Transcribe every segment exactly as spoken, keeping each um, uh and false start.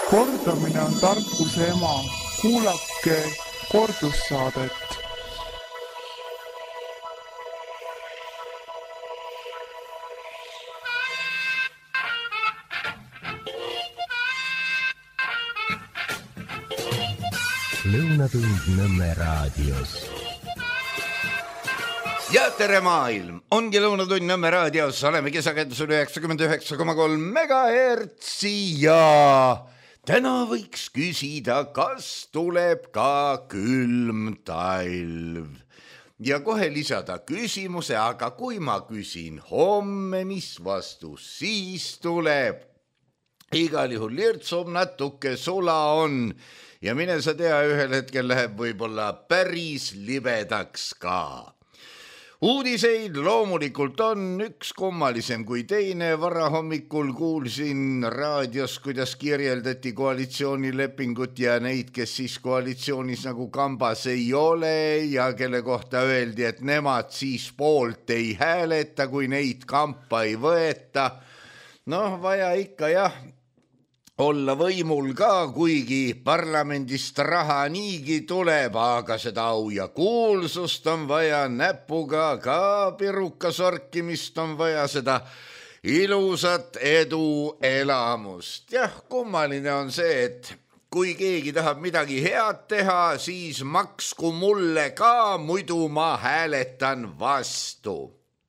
Kordamine on tarkuse ema. Kuulake kordussaadet. Lõunatund Nõmme raadios. Ja tere maailm! Ongi Lõunatund Nõmme raadios. Oleme kesakendusel üheksakümmend üheksa koma kolm megahertsi ja täna võiks küsida, kas tuleb ka külm talv. Ja kohe lisada küsimuse, aga kui ma küsin homme, mis vastus siis tuleb? Igal juhul lirtsub natuke, sula on. Ja mine sa tea, ühel hetkel läheb võib-olla päris libedaks ka. Uudiseid loomulikult on üks kummalisem kui teine. Varahommikul kuulsin raadios, kuidas kirjeldati koalitsioonilepingut ja neid, kes siis koalitsioonis nagu kambas ei ole ja kelle kohta öeldi, et nemad siis poolt ei hääleta, kui neid kampa ei võeta. Noh, vaja ikka jah olla võimul ka, kuigi parlamendist raha niigi tuleb, aga seda au ja kuulsust on vaja, näpuga ka piruka sorkimist on vaja, seda ilusat edu elamust. Jah, kummaline on see, et kui keegi tahab midagi head teha, siis maksku mulle ka, muidu ma hääletan vastu.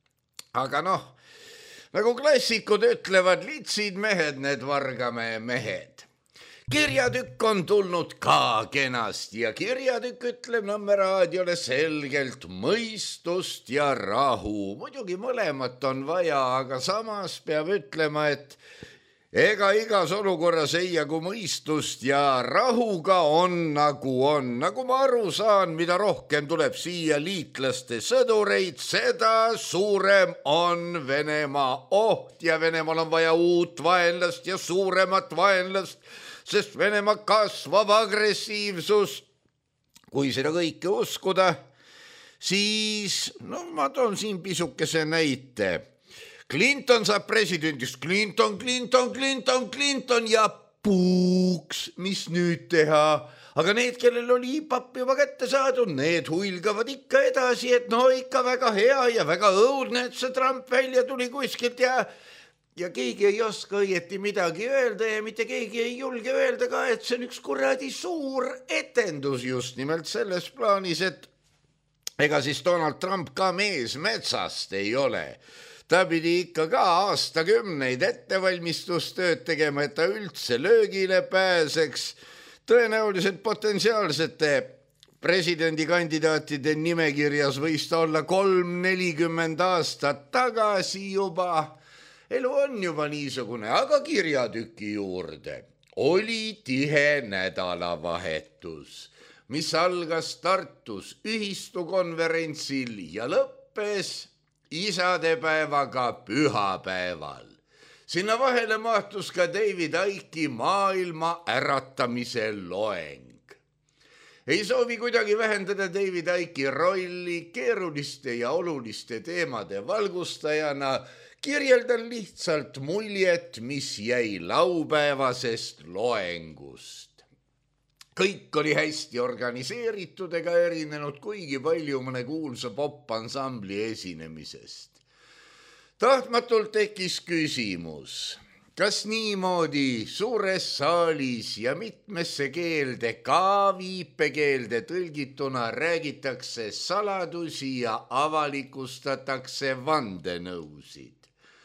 Aga noh, nagu klassikud ütlevad, litsid mehed, need vargame mehed. Kirjatükk on tulnud ka kenasti ja kirjatükk ütleb Nõmme raadiole selgelt mõistust ja rahu. Muidugi mõlemat on vaja, aga samas peab ütlema, et ega igas olukorras ei jagu mõistust ja rahuga on nagu on. Nagu ma aru saan, mida rohkem tuleb siia liitlaste sõdureid, seda suurem on Venemaa oht ja Venemaal on vaja uut vaenlast ja suuremat vaenlast, sest Venemaa kasvab agressiivsus. Kui seda kõike uskuda, siis no, ma toon siin pisukese näite. Clinton saab presidendist, Clinton, Clinton, Clinton, Clinton ja puuks, mis nüüd teha. Aga need, kellel oli papp juba kätte saadud, need huilgavad ikka edasi, et no ikka väga hea ja väga õudne, et see Trump välja tuli kuskilt ja, ja keegi ei oska õieti midagi öelda ja mitte keegi ei julge öelda ka, et see on üks kuradi suur etendus just nimelt selles plaanis, et ega siis Donald Trump ka mees metsast ei ole. Ta pidi ikka ka aastakümneid ettevalmistustööd tegema, et ta üldse löögile pääseks. Tõenäoliselt potentsiaalsete presidendikandidaatide nimekirjas võis ta olla kolm nelikümmend aastat tagasi juba. Elu on juba niisugune, aga kirjatüki juurde oli tihe nädalavahetus, mis algas Tartus ühistukonverentsil ja lõppes isadepäevaga pühapäeval. Sinna vahele mahtus ka David Icke'i maailma äratamise loeng. Ei soovi kuidagi vähendada David Icke'i rolli keeruliste ja oluliste teemade valgustajana, kirjeldan lihtsalt muljet, mis jäi laupäevasest loengust. Kõik oli hästi organiseeritud ega erinenud kuigi palju mõne kuulsa popansambli esinemisest. Tahtmatult tekkis küsimus, kas niimoodi suures saalis ja mitmesse keelde, ka viipekeelde tõlgituna räägitakse saladusi ja avalikustatakse vandenõusid.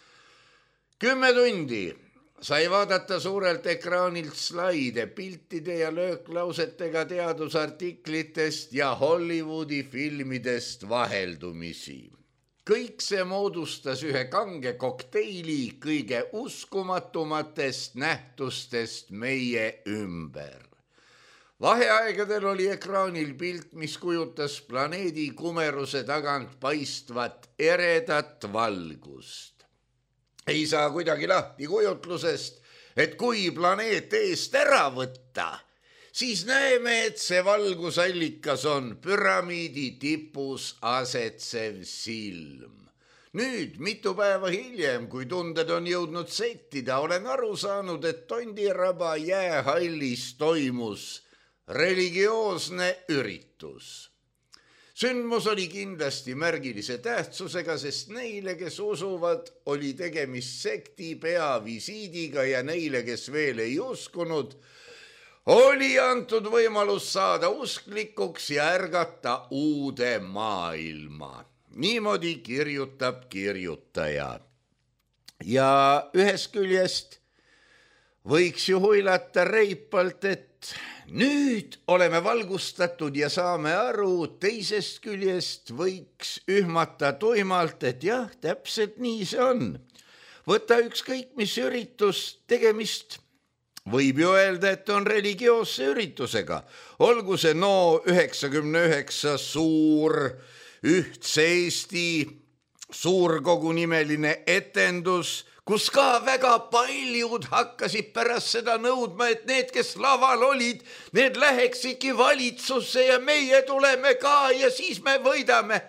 Kümme tundi sai vaadata suurelt ekraanilt slaide, piltide ja lööklausetega teadusartiklitest ja Hollywoodi filmidest vaheldumisi. Kõik see moodustas ühe kange kokteili kõige uskumatumatest nähtustest meie ümber. Vaheaegadel oli ekraanil pilt, mis kujutas planeedi kumeruse tagant paistvat eredat valgust. Ei saa kuidagi lahti kujutlusest, et kui planeet eest ära võtta, siis näeme, et see valgusallikas on püramiidi tipus asetsev silm. Nüüd, mitu päeva hiljem, kui tunded on jõudnud settida, olen aru saanud, et Tondiraba jäähallis toimus religioosne üritus. Sündmus oli kindlasti märgilise tähtsusega, sest neile, kes usuvad, oli tegemist sekti peavisiidiga ja neile, kes veel ei uskunud, oli antud võimalus saada usklikuks ja ärgata uude maailma. Niimoodi kirjutab kirjutaja. Ja ühest küljest võiks ju huilata reipalt, et nüüd oleme valgustatud ja saame aru, teisest küljest võiks ühmata tuimalt, et jah, täpselt nii see on. Võta ükskõik, mis üritus tegemist. Võib ju öelda, et on religioosse üritusega. Olgu see no üheksakümne üheksa suur Ühtse Eesti suurkogu nimeline etendus, kus ka väga paljud hakkasid pärast seda nõudma, et need, kes laval olid, need läheksidki valitsusse ja meie tuleme ka ja siis me võidame.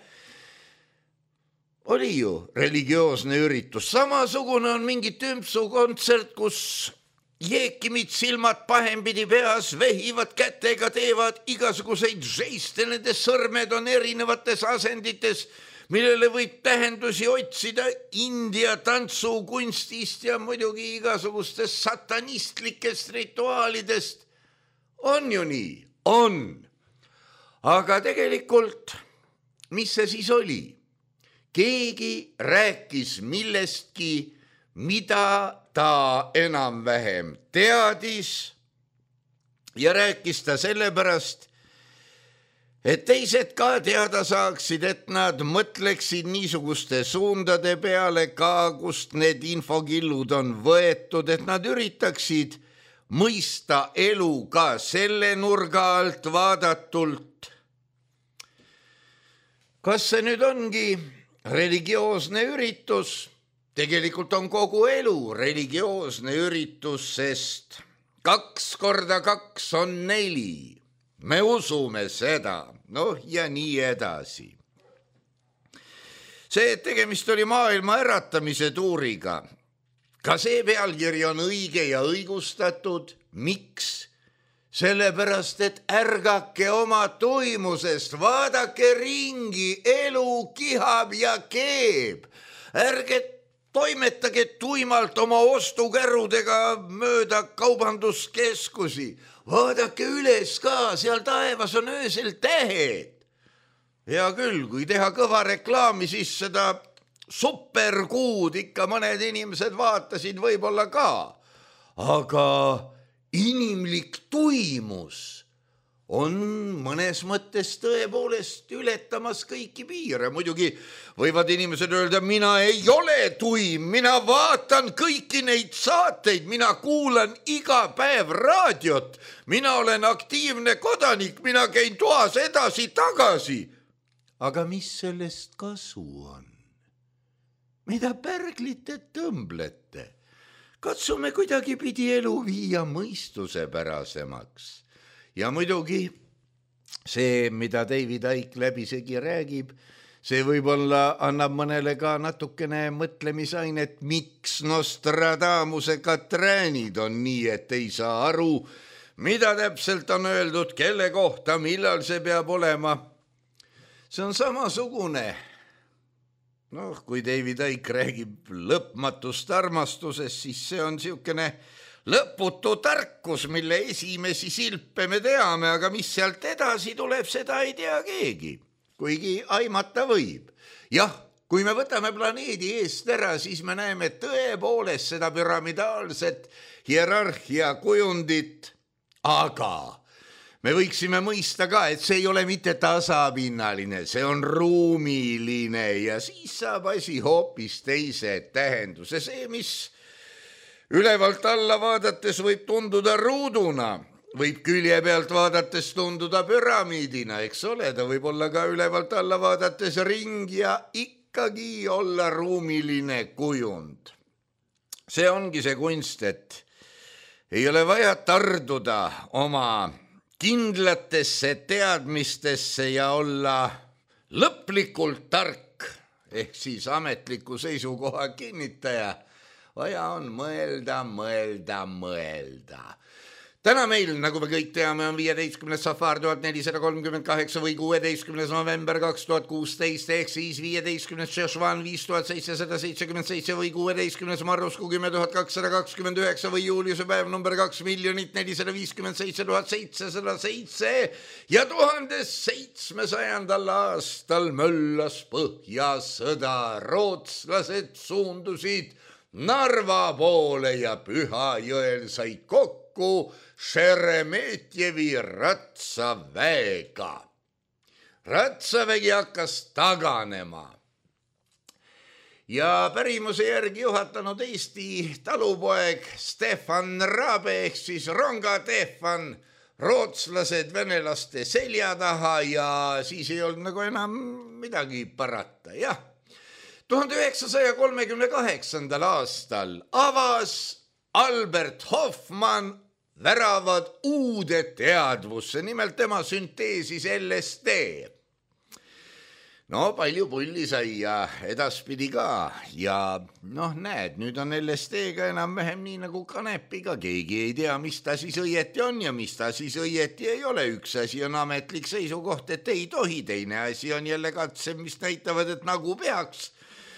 Oli ju religioosne üritus. Samasugune on mingi tümpsukontsert, kus jeekimid silmad pahempidi peas, vehivad kätega, teevad igasuguseid žeiste, nende sõrmed on erinevates asendites, millele võib tähendusi otsida India tantsukunstist ja muidugi igasugustest satanistlikest rituaalidest. On ju nii? On. Aga tegelikult, mis see siis oli? Keegi rääkis millestki, mida ta enam-vähem teadis ja rääkis ta sellepärast, et teised ka teada saaksid, et nad mõtleksid niisuguste suundade peale ka, kust need infokillud on võetud, et nad üritaksid mõista elu ka selle nurga alt vaadatult. Kas see nüüd ongi religioosne üritus? Tegelikult on kogu elu religioosne üritus, sest kaks korda kaks on neli. Me usume seda, noh ja nii edasi. See, et tegemist oli maailma äratamise tuuriga, ka see pealkiri on õige ja õigustatud. Miks? Sellepärast, et ärgake oma tuimusest, vaadake ringi, elu kihab ja keeb. Ärge toimetage tuimalt oma ostukärudega mööda kaubanduskeskusi. Vaadake üles ka, seal taevas on öösel tähed. Hea küll, kui teha kõva reklaami, siis seda superkuud ikka mõned inimesed vaatasid võib-olla ka. Aga inimlik tuimus on mõnes mõttes tõepoolest ületamas kõiki piire. Muidugi võivad inimesed öelda, mina ei ole tuim, mina vaatan kõiki neid saateid, mina kuulan iga päev raadiot, mina olen aktiivne kodanik, mina käin toas edasi-tagasi. Aga mis sellest kasu on? Mida pärglite tõmblete? Katsume kuidagi pidi elu viia mõistusepärasemaks. Ja muidugi see, mida David Icke läbisegi räägib, see võib-olla annab mõnele ka natukene mõtlemisainet, miks Nostradamuse Katräänid on nii, et ei saa aru, mida täpselt on öeldud, kelle kohta, millal see peab olema. See on samasugune. Noh, kui David Icke räägib lõpmatust armastusest, siis see on siukene lõputu tarkus, mille esimesi silpe me teame, aga mis sealt edasi tuleb, seda ei tea keegi, kuigi aimata võib. Jah, kui me võtame planeedi eest ära, siis me näeme tõepoolest seda pyramidaalset hierarhia kujundit, aga me võiksime mõista ka, et see ei ole mitte tasapinnaline, see on ruumiline ja siis saab asi hoopis teise tähenduse. See, mis ülevalt alla vaadates võib tunduda ruuduna, võib külje pealt vaadates tunduda püramiidina, eks ole, ta võib olla ka ülevalt alla vaadates ring ja ikkagi olla ruumiline kujund. See ongi see kunst, et ei ole vaja tarduda oma kindlatesse teadmistesse ja olla lõplikult tark ehk siis ametliku seisukoha kinnitaja. Vaja on mõelda, mõelda, mõelda. Täna meil, nagu me kõik teame, on viieteistkümnes safar tuhat nelisada kolmkümmend kaheksa või kuueteistkümnes november kaks tuhat kuusteist ehk siis viieteistkümnes Šešvan viis tuhat seitsesada seitsekümmend seitse või kuueteistkümnes Marrusku kümme tuhat kakssada kakskümmend üheksa või juuliuse päev number kaks miljonit nelisada viiskümmend seitse tuhat seitsesada seitse ja tuhandes seitsmesajandal aastal möllas põhjasõda. Rootslased suundusid Narva poole ja Pühajõel said kokku Šeremetjevi ratsaväega. Ratsavägi hakkas taganema ja pärimuse järgi juhatanud Eesti talupoeg Stefan Rabe ehk siis Ronga Stefan rootslased venelaste selja taha ja siis ei olnud nagu enam midagi parata, jah. tuhande üheksasaja kolmekümne kaheksandal aastal avas Albert Hoffmann väravad uude teadvusse, nimelt tema sünteesis L S D. No palju pulli sai ja edaspidi ka ja noh, näed, nüüd on L S D-ga enam-vähem nii nagu kanepiga, keegi ei tea, mis ta siis õieti on ja mis ta siis õieti ei ole. Üks asi on ametlik seisukoht, et ei tohi, teine asi on jälle katsed, mis näitavad, et nagu peaks.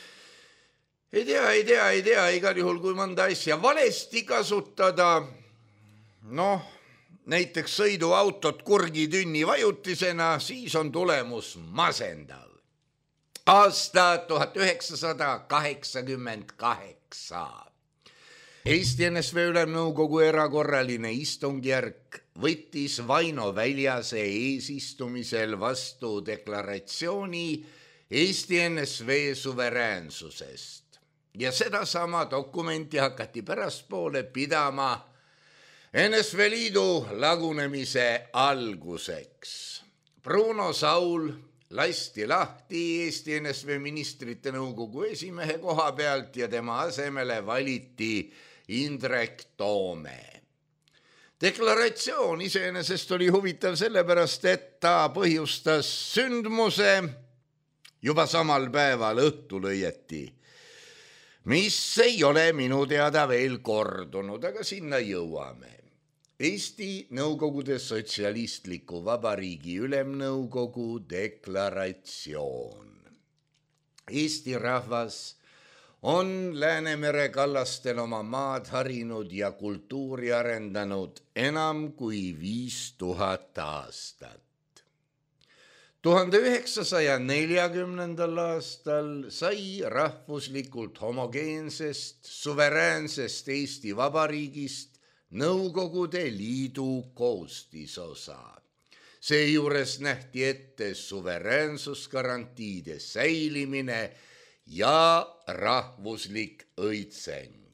Ei tea, ei tea, ei tea, igal juhul kui mõnda asja valesti kasutada, noh, näiteks sõiduautot kurgitünni vajutisena, siis on tulemus masendav. Aasta tuhat üheksasada kaheksakümmend kaheksa. Eesti N S V Ülemnõukogu erakorraline istungjärk võttis Vaino Väljase eesistumisel vastu deklaratsiooni Eesti N S V suveräänsusest. Ja sedasama dokumenti hakati pärastpoole pidama N S V Liidu lagunemise alguseks. Bruno Saul lasti lahti Eesti N S V ministrite nõukogu esimehe koha pealt ja tema asemele valiti Indrek Toome. Deklaratsioon iseenesest oli huvitav sellepärast, et ta põhjustas sündmuse juba samal päeval õhtul õieti, mis ei ole minu teada veel kordunud, aga sinna jõuame. Eesti Nõukogude Sotsialistliku Vabariigi Ülemnõukogu deklaratsioon. Eesti rahvas on Läänemere kallastel oma maad harinud ja kultuuri arendanud enam kui viis tuhat aastat. tuhande üheksasaja neljakümnendal aastal sai rahvuslikult homogeensest, suveräänsest Eesti Vabariigist Nõukogude Liidu koostisosa. Seejuures nähti ette suveräänsusgarantiide säilimine ja rahvuslik õitseng.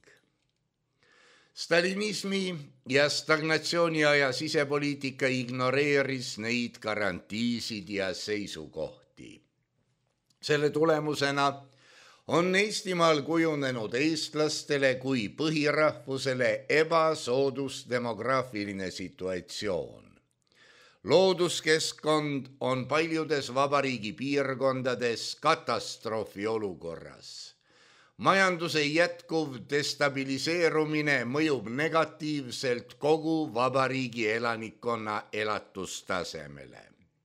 Stalinismi ja stagnatsiooni aja sisepoliitika ignoreeris neid garantiisid ja seisukohti. Selle tulemusena on Eestimaal kujunenud eestlastele kui põhirahvusele ebasoodus demograafiline situatsioon. Looduskeskkond on paljudes vabariigi piirkondades katastroofi olukorras. Majanduse jätkuv destabiliseerumine mõjub negatiivselt kogu vabariigi elanikkonna elatustasemele.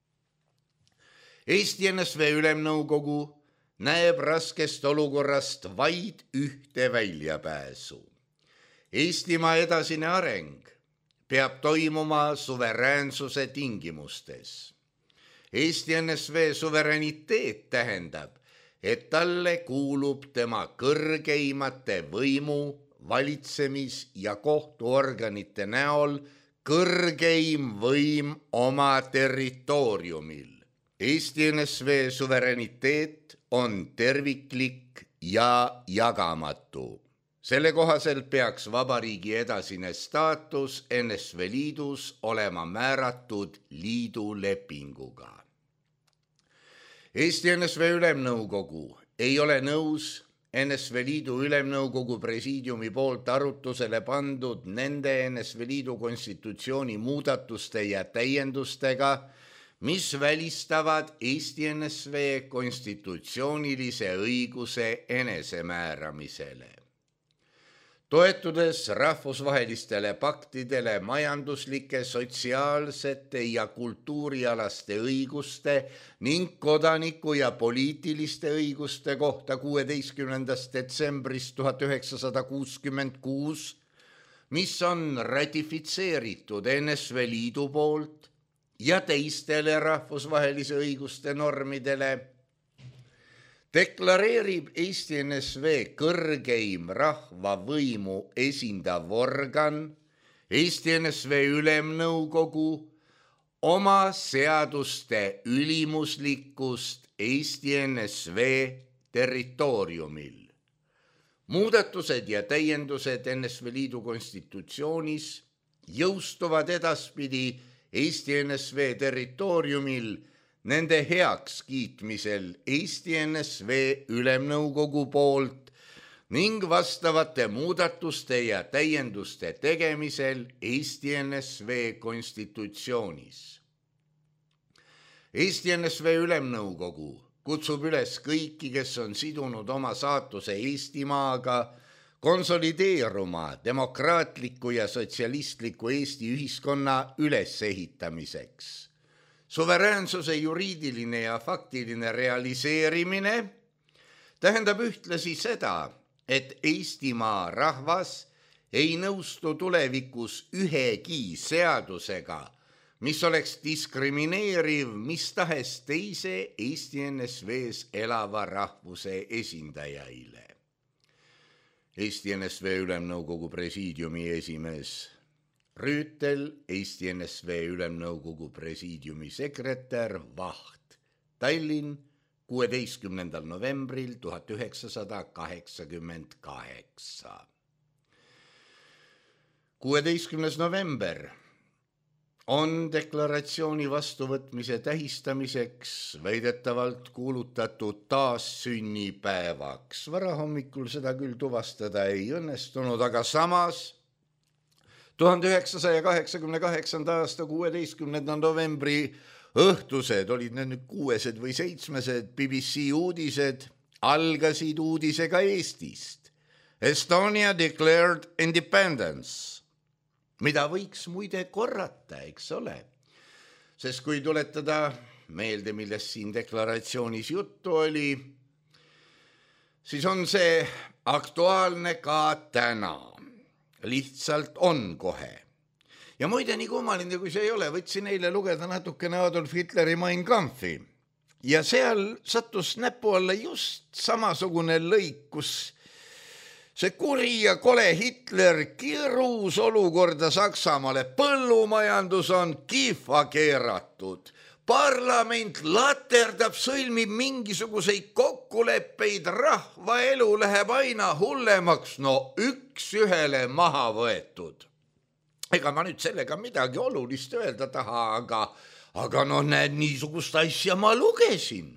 Eesti N S V Ülemnõukogu näeb raskest olukorrast vaid ühte väljapääsu. Eestimaa edasine areng peab toimuma suveräänsuse tingimustes. Eesti N S V suveräniteet tähendab, et talle kuulub tema kõrgeimate võimu, valitsemis- ja kohtuorganite näol kõrgeim võim oma territooriumil. Eesti N S V suveräniteet on terviklik ja jagamatu. Selle kohaselt peaks vabariigi edasine staatus N S V Liidus olema määratud liidu lepinguga. Eesti N S V Ülemnõukogu ei ole nõus N S V Liidu Ülemnõukogu presiidiumi poolt arutusele pandud nende N S V Liidu konstitutsiooni muudatuste ja täiendustega, mis välistavad Eesti N S V konstitutsioonilise õiguse enesemääramisele. Toetudes rahvusvahelistele paktidele majanduslike, sotsiaalsete ja kultuurialaste õiguste ning kodaniku- ja poliitiliste õiguste kohta kuueteistkümnendast detsembrist tuhat üheksasada kuuskümmend kuus, mis on ratifitseeritud N S V Liidu poolt ja teistele rahvusvahelise õiguste normidele, deklareerib Eesti N S V kõrgeim rahvavõimu esindav organ, Eesti N S V Ülemnõukogu, oma seaduste ülimuslikkust Eesti N S V territooriumil. Muudatused ja täiendused N S V Liidu konstitutsioonis jõustuvad edaspidi Eesti N S V territooriumil nende heaks kiitmisel Eesti N S V Ülemnõukogu poolt ning vastavate muudatuste ja täienduste tegemisel Eesti N S V konstitutsioonis. Eesti N S V Ülemnõukogu kutsub üles kõiki, kes on sidunud oma saatuse Eestimaaga, konsolideeruma demokraatliku ja sotsialistliku Eesti ühiskonna ülesehitamiseks. Suveräänsuse juriidiline ja faktiline realiseerimine tähendab ühtlasi seda, et Eestimaa rahvas ei nõustu tulevikus ühegi seadusega, mis oleks diskrimineeriv mis tahes teise Eesti N S V-s elava rahvuse esindajaile. Eesti N S V Ülemnõukogu presiidiumi esimees Rüütel, Eesti N S V Ülemnõukogu presiidiumi sekretär Vaht, Tallinn, kuueteistkümnendal novembril tuhat üheksasada kaheksakümmend kaheksa. kuueteistkümnes november on deklaratsiooni vastuvõtmise tähistamiseks väidetavalt kuulutatud taassünnipäevaks. Varahommikul seda küll tuvastada ei õnnestunud, aga samas tuhande üheksasaja kaheksakümne kaheksanda aasta kuueteistkümnenda novembri õhtused, olid need nüüd kuuesed või seitsmesed B B C uudised, algasid uudisega Eestist. Estonia declared independence, mida võiks muide korrata, eks ole. Sest kui tuletada meelde, millest siin deklaratsioonis juttu oli, siis on see aktuaalne ka täna. Lihtsalt on kohe. Ja muide, nii kummaline kui see ei ole, võtsin eile lugeda natukene Adolf Hitleri Mein Kampfi. Ja seal sattus näpu alla just samasugune lõik, kus see kuri ja kole Hitler kirus olukorda Saksamaale. Põllumajandus on kihva keeratud. Parlament laterdab, sõlmib mingisuguseid kokkuleppeid, rahva elu läheb aina hullemaks, no üks ühele maha võetud. Ega ma nüüd sellega midagi olulist öelda taha, aga, aga no näed, niisugust asja ma lugesin.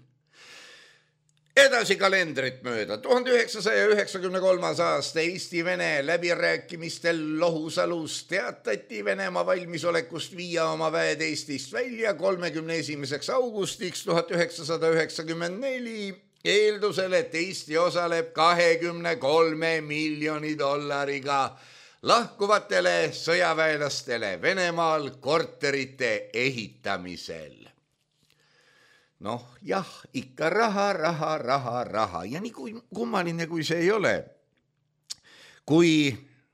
Edasi kalendrit mööda. tuhande üheksasaja üheksakümne kolmas aasta Eesti-Vene läbirääkimistel Lohusalus teatati Venemaa valmisolekust viia oma väed Eestist välja kolmekümne esimeseks augustiks tuhat üheksasada üheksakümmend neli eeldusel, et Eesti osaleb kahekümne kolme miljoni dollariga lahkuvatele sõjaväelastele Venemaal korterite ehitamisel. Noh, jah, ikka raha, raha, raha, raha. Ja nii kui kummaline, kui see ei ole. Kui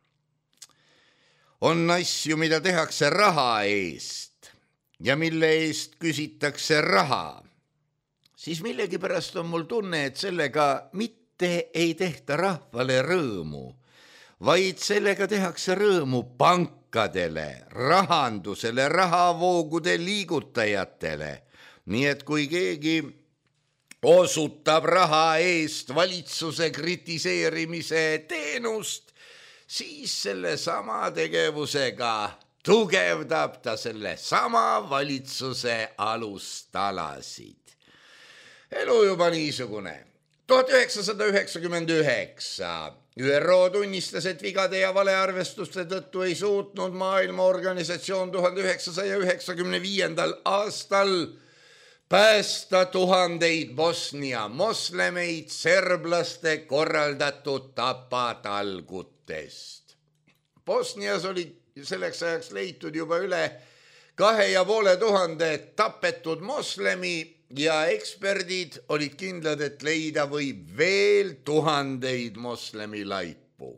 on asju, mida tehakse raha eest ja mille eest küsitakse raha, siis millegipärast on mul tunne, et sellega mitte ei tehta rahvale rõõmu, vaid sellega tehakse rõõmu pankadele, rahandusele, rahavoogude liigutajatele. Nii et kui keegi osutab raha eest valitsuse kritiseerimise teenust, siis selle sama tegevusega tugevdab ta selle sama valitsuse alustalasid. Elu juba niisugune. tuhat üheksasada üheksakümmend üheksa Ü R O tunnistas, et vigade ja valearvestuste tõttu ei suutnud maailmaorganisatsioon tuhande üheksasaja üheksakümne viiendal aastal päästa tuhandeid Bosnia moslemeid serblaste korraldatud tapatalgutest. Bosnias olid selleks ajaks leitud juba üle kahe ja poole tuhande tapetud moslemi ja eksperdid olid kindlad, et leida võib veel tuhandeid moslemi laipu.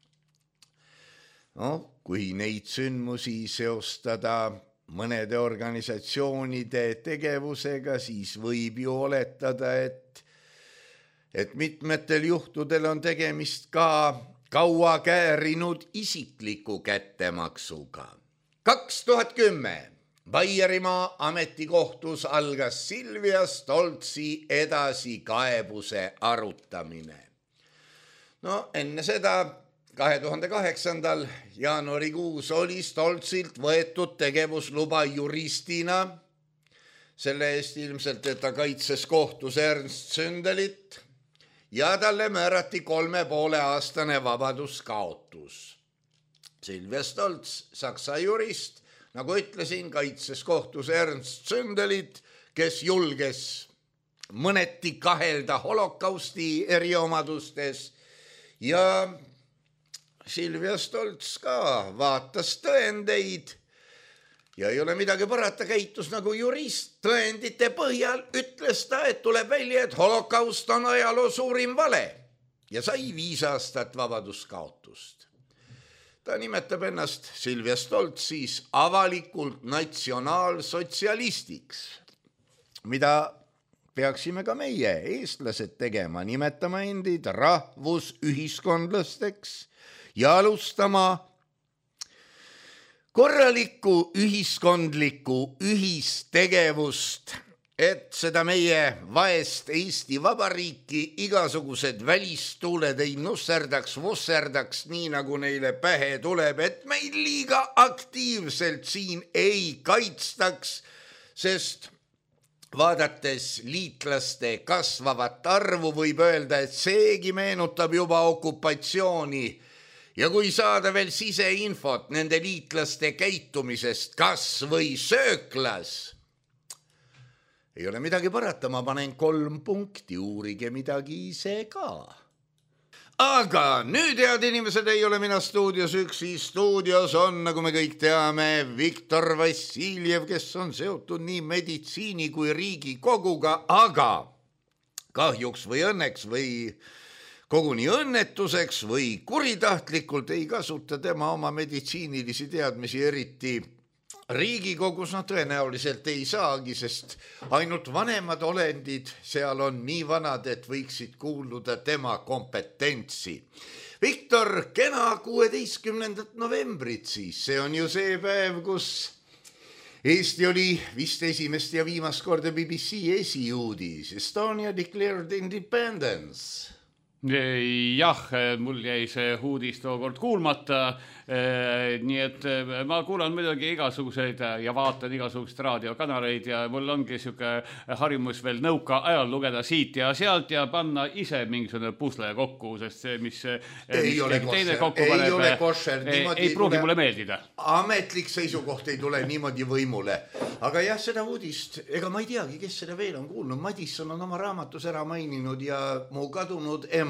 No, kui neid sündmusi seostada mõnede organisatsioonide tegevusega, siis võib ju oletada, et, et mitmetel juhtudel on tegemist ka kaua käärinud isikliku kättemaksuga. kaks tuhat kümme Baierimaa ametikohtus algas Silvia Stoltsi edasi kaebuse arutamine. No enne seda kahe tuhande kaheksandal jaanuarikuus oli Stoltsilt võetud tegevusluba juristina. Selle eest ilmselt, et ta kaitses kohtus Ernst Zündelit ja talle määrati kolme poole aastane vabaduskaotus. Silvia Stolts, saksa jurist, nagu ütlesin, kaitses kohtus Ernst Zündelit, kes julges mõneti kahelda holokausti eriomadustes ja Silvia Stolts ka vaatas tõendeid ja ei ole midagi parata, käitus nagu jurist. Tõendite põhjal ütles ta, et tuleb välja, et holokaust on ajaloo suurim vale ja sai viis aastat vabaduskaotust. Ta nimetab ennast Silvia Stolts siis avalikult natsionaalsotsialistiks, mida peaksime ka meie, eestlased, tegema, nimetama endid rahvusühiskondlasteks ja alustama korralikku ühiskondlikku ühistegevust, et seda meie vaest Eesti Vabariiki igasugused välistuuled ei nusserdaks, vusserdaks, nii nagu neile pähe tuleb, et meid liiga aktiivselt siin ei kaitstaks, sest vaadates liitlaste kasvavat arvu võib öelda, et seegi meenutab juba okupatsiooni. Ja kui saada veel siseinfot nende liitlaste käitumisest, kas või sööklas, ei ole midagi parata, ma panen kolm punkti, uurige midagi ise ka. Aga nüüd, head inimesed, ei ole mina stuudios üksi. Stuudios on, nagu me kõik teame, Viktor Vassiljev, kes on seotud nii meditsiini kui Riigikoguga, aga kahjuks või õnneks või koguni õnnetuseks või kuritahtlikult ei kasuta tema oma meditsiinilisi teadmisi eriti Riigikogus. No tõenäoliselt ei saagi, sest ainult vanemad olendid seal on nii vanad, et võiksid kuuluda tema kompetentsi. Viktor, kena kuueteistkümnendat novembrit siis, see on ju see päev, kus Eesti oli vist esimest ja viimast korda B B C esiuudis. Estonia declared independence. Jah, mul jäi see uudis tookord kuulmata, nii et ma kuulan muidugi igasuguseid ja vaatan igasugust raadiokanaleid ja mul ongi siuke harjumus veel nõuka ajal lugeda siit ja sealt ja panna ise mingisugune pusle kokku, sest see, mis, ei mis ole teine košer, kokku ei paneb, ole košer, ei, ei pruugi mulle meeldida. Ametlik seisukoht ei tule niimoodi võimule. Aga jah, seda uudist, ega ma ei teagi, kes seda veel on kuulnud. Madisson on oma raamatus ära maininud ja mu kadunud ema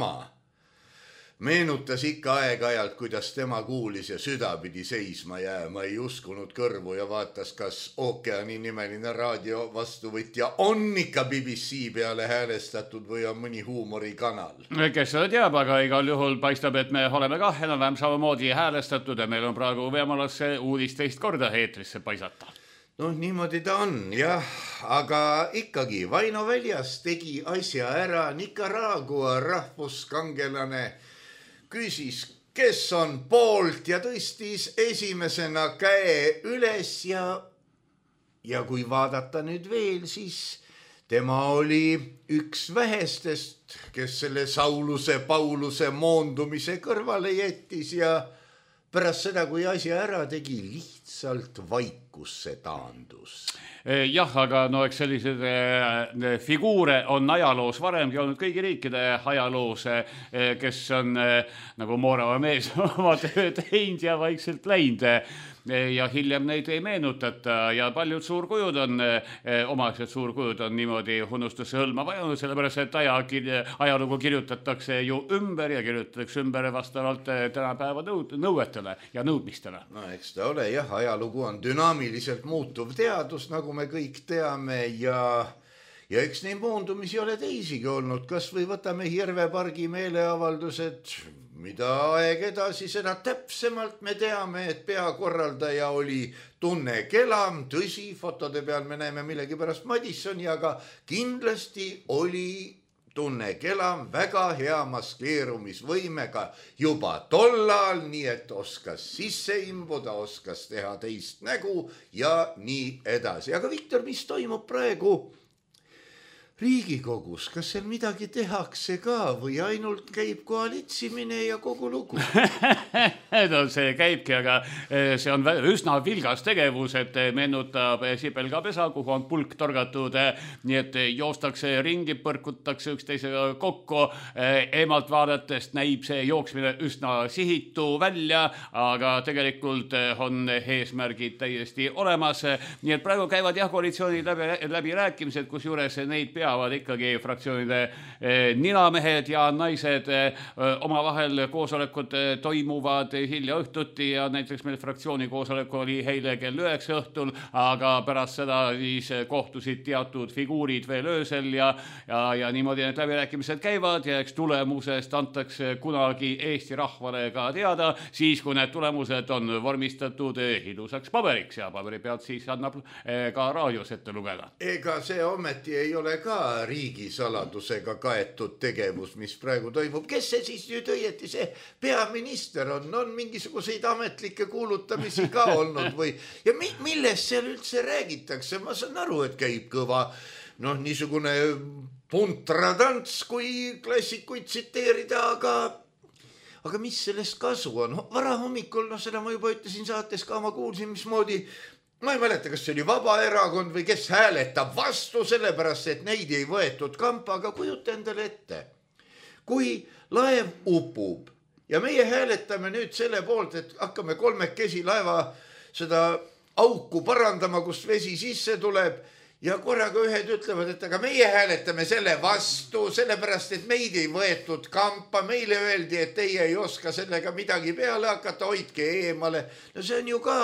meenutas ikka aeg-ajalt, kuidas tema kuulis ja süda pidi seisma jääma, ei uskunud kõrvu ja vaatas, kas Ookeani nimeline raadio vastuvõtja on ikka B B C peale häälestatud või on mõni huumorikanal. Kes seda teab, aga igal juhul paistab, et me oleme kah enam-vähem samamoodi häälestatud ja meil on praegu võimalus see uudis teist korda eetrisse paisata. No niimoodi ta on, jah, aga ikkagi Vaino Väljas tegi asja ära. Nicaragua rahvuskangelane küsis, kes on poolt ja tõstis esimesena käe üles ja, ja kui vaadata nüüd veel, siis tema oli üks vähestest, kes selle Sauluse Pauluse moondumise kõrvale jättis ja pärast seda, kui asja ära tegi, lihtsalt vaikusse taandus. Jah, aga no eks sellised figuure on ajaloos varemgi olnud kõigi riikide ajaloos, kes on nagu Moorava mees oma töö teinud ja vaikselt läinud. Ja hiljem neid ei meenutata ja paljud suurkujud on, omaksed suurkujud on niimoodi unustusse hõlma vajunud, sellepärast et aja, ajalugu kirjutatakse ju ümber ja kirjutatakse ümber vastavalt tänapäeva nõuetele ja nõudmistele. No eks ta ole jah, ajalugu on dünaamiliselt muutuv teadus, nagu me kõik teame ja ja eks neid moondumisi ole teisigi olnud, kas või võtame Hirvepargi meeleavaldused, mida aeg edasi, seda täpsemalt me teame, et peakorraldaja oli Tunne Kelam, tõsi, fotode peal me näeme millegipärast Madissoni, aga kindlasti oli Tunne Kelam väga hea maskeerumisvõimega juba tollal, nii et oskas sisse imbuda, oskas teha teist nägu ja nii edasi. Aga Viktor, mis toimub praegu Riigikogus, kas seal midagi tehakse ka või ainult käib koalitsimine ja kogu lugu? No see käibki, aga see on üsna vilgas tegevus, et meenutab sipelgapesa, kuhu on pulk torgatud, nii et joostakse ringi, põrkutakse üksteisega kokku, eemalt vaadates näib see jooksmine üsna sihitu välja, aga tegelikult on eesmärgid täiesti olemas, nii et praegu käivad jah koalitsiooni läbi, läbi rääkimised, kus juures neid pea ikkagi fraktsioonide ninamehed ja naised omavahel koosolekud toimuvad hilja õhtuti ja näiteks meil fraktsiooni koosolek oli eile kell üheksa õhtul, aga pärast seda siis kohtusid teatud figuurid veel öösel ja, ja, ja niimoodi need läbirääkimised käivad ja eks tulemusest antakse kunagi Eesti rahvale ka teada, siis kui need tulemused on vormistatud ilusaks paberiks ja paberi pealt siis annab ka raadios ette lugeda. Ega see ometi ei ole ka riigisaladusega kaetud tegevus, mis praegu toimub. Kes see siis nüüd õieti see peaminister on? On mingisuguseid ametlikke kuulutamisi ka olnud või? Ja mi- millest seal üldse räägitakse? Ma saan aru, et käib kõva, noh, niisugune puntratants, kui klassikuid tsiteerida, aga aga mis sellest kasu on? Vara hommikul, noh, seda ma juba ütlesin saates ka, ma kuulsin, mismoodi ma ei mäleta, kas see oli Vabaerakond või kes hääletab vastu, sellepärast, et neid ei võetud kampa, aga kujuta endale ette. Kui laev upub ja meie hääletame nüüd selle poolt, et hakkame kolmekesi laeva seda auku parandama, kus vesi sisse tuleb ja korraga ühed ütlevad, et aga meie hääletame selle vastu, sellepärast, et meid ei võetud kampa, meile öeldi, et teie ei oska sellega midagi peale hakata, hoidke eemale. No see on ju ka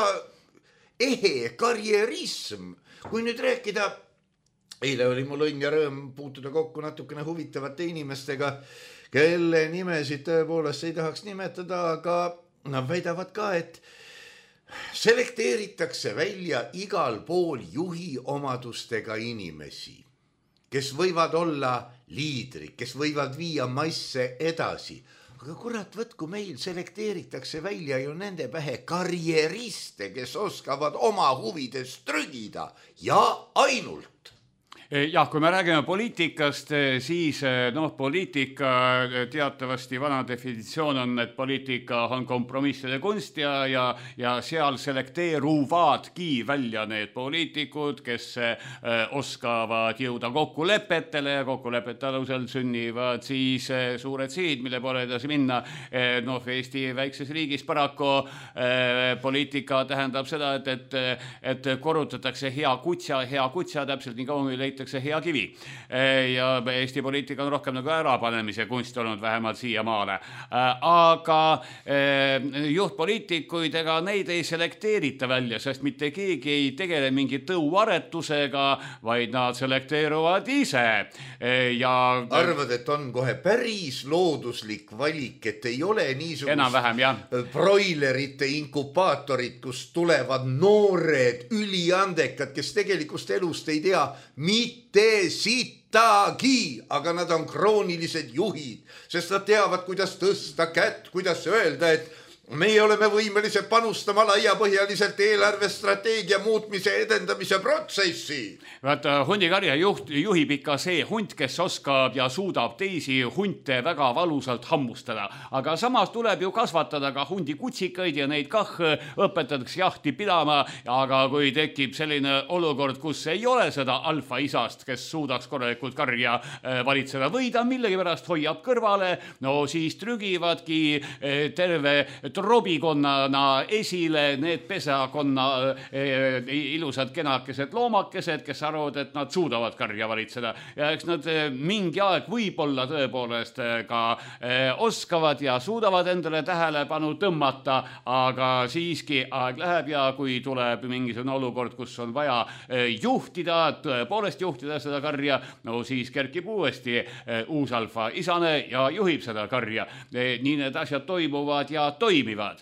ehe karjerism. Kui nüüd rääkida, eile oli mul õnn ja rõõm puutuda kokku natukene huvitavate inimestega, kelle nimesid tõepoolest ei tahaks nimetada, aga nad väidavad ka, et selekteeritakse välja igal pool juhi omadustega inimesi, kes võivad olla liidrid, kes võivad viia masse edasi. Aga kurat, võtku meil selekteeritakse välja ju nende pähe karjeriste, kes oskavad oma huvides trügida ja ainult. Jah, kui me räägime poliitikast, siis noh, poliitika teatavasti vana definitsioon on, et poliitika on kompromisside kunst ja, ja, ja seal selekteeruvadki välja need poliitikud, kes oskavad jõuda kokkulepetele ja kokkulepete alusel sünnivad siis suured sihid, mille poole edasi minna. Noh, Eesti väikses riigis paraku poliitika tähendab seda, et, et, et korrutatakse hea kutsa, hea kutsa täpselt nii kauem leitakse hea kivi. Ja Eesti poliitika on rohkem nagu ärapanemise kunst olnud vähemalt siiamaale. Aga juhtpoliitikuid ega neid ei selekteerita välja, sest mitte keegi ei tegele mingi tõuaretusega, vaid nad selekteeruvad ise. Ja arvad, et on kohe päris looduslik valik, et ei ole niisugust broilerite inkubaatorid, kus tulevad noored üliandekad, kes tegelikult elust ei tea mitte sitagi, aga nad on kroonilised juhid, sest nad teavad, kuidas tõsta kätt, kuidas öelda, et meie oleme võimelised panustama laiapõhjaliselt eelarvestrateegia muutmise edendamise protsessi. Vaata, hundikarja juht, juhib ikka see hunt, kes oskab ja suudab teisi hunte väga valusalt hammustada. Aga samas tuleb ju kasvatada ka hundikutsikaid ja neid kah õpetatakse jahti pidama. Aga kui tekib selline olukord, kus ei ole seda alfa isast, kes suudaks korralikult karja valitseda või ta millegipärast hoiab kõrvale, no siis trügivadki terve trobikonnana esile need pesakonna e, ilusad kenakesed loomakesed, kes arvavad, et nad suudavad karja valitseda. Ja eks nad mingi aeg võib-olla tõepoolest ka e, oskavad ja suudavad endale tähelepanu tõmmata, aga siiski aeg läheb ja kui tuleb mingisugune olukord, kus on vaja e, juhtida, tõepoolest juhtida seda karja, no siis kerkib uuesti e, uus alfa isane ja juhib seda karja. E, nii need asjad toimuvad ja toimuvad.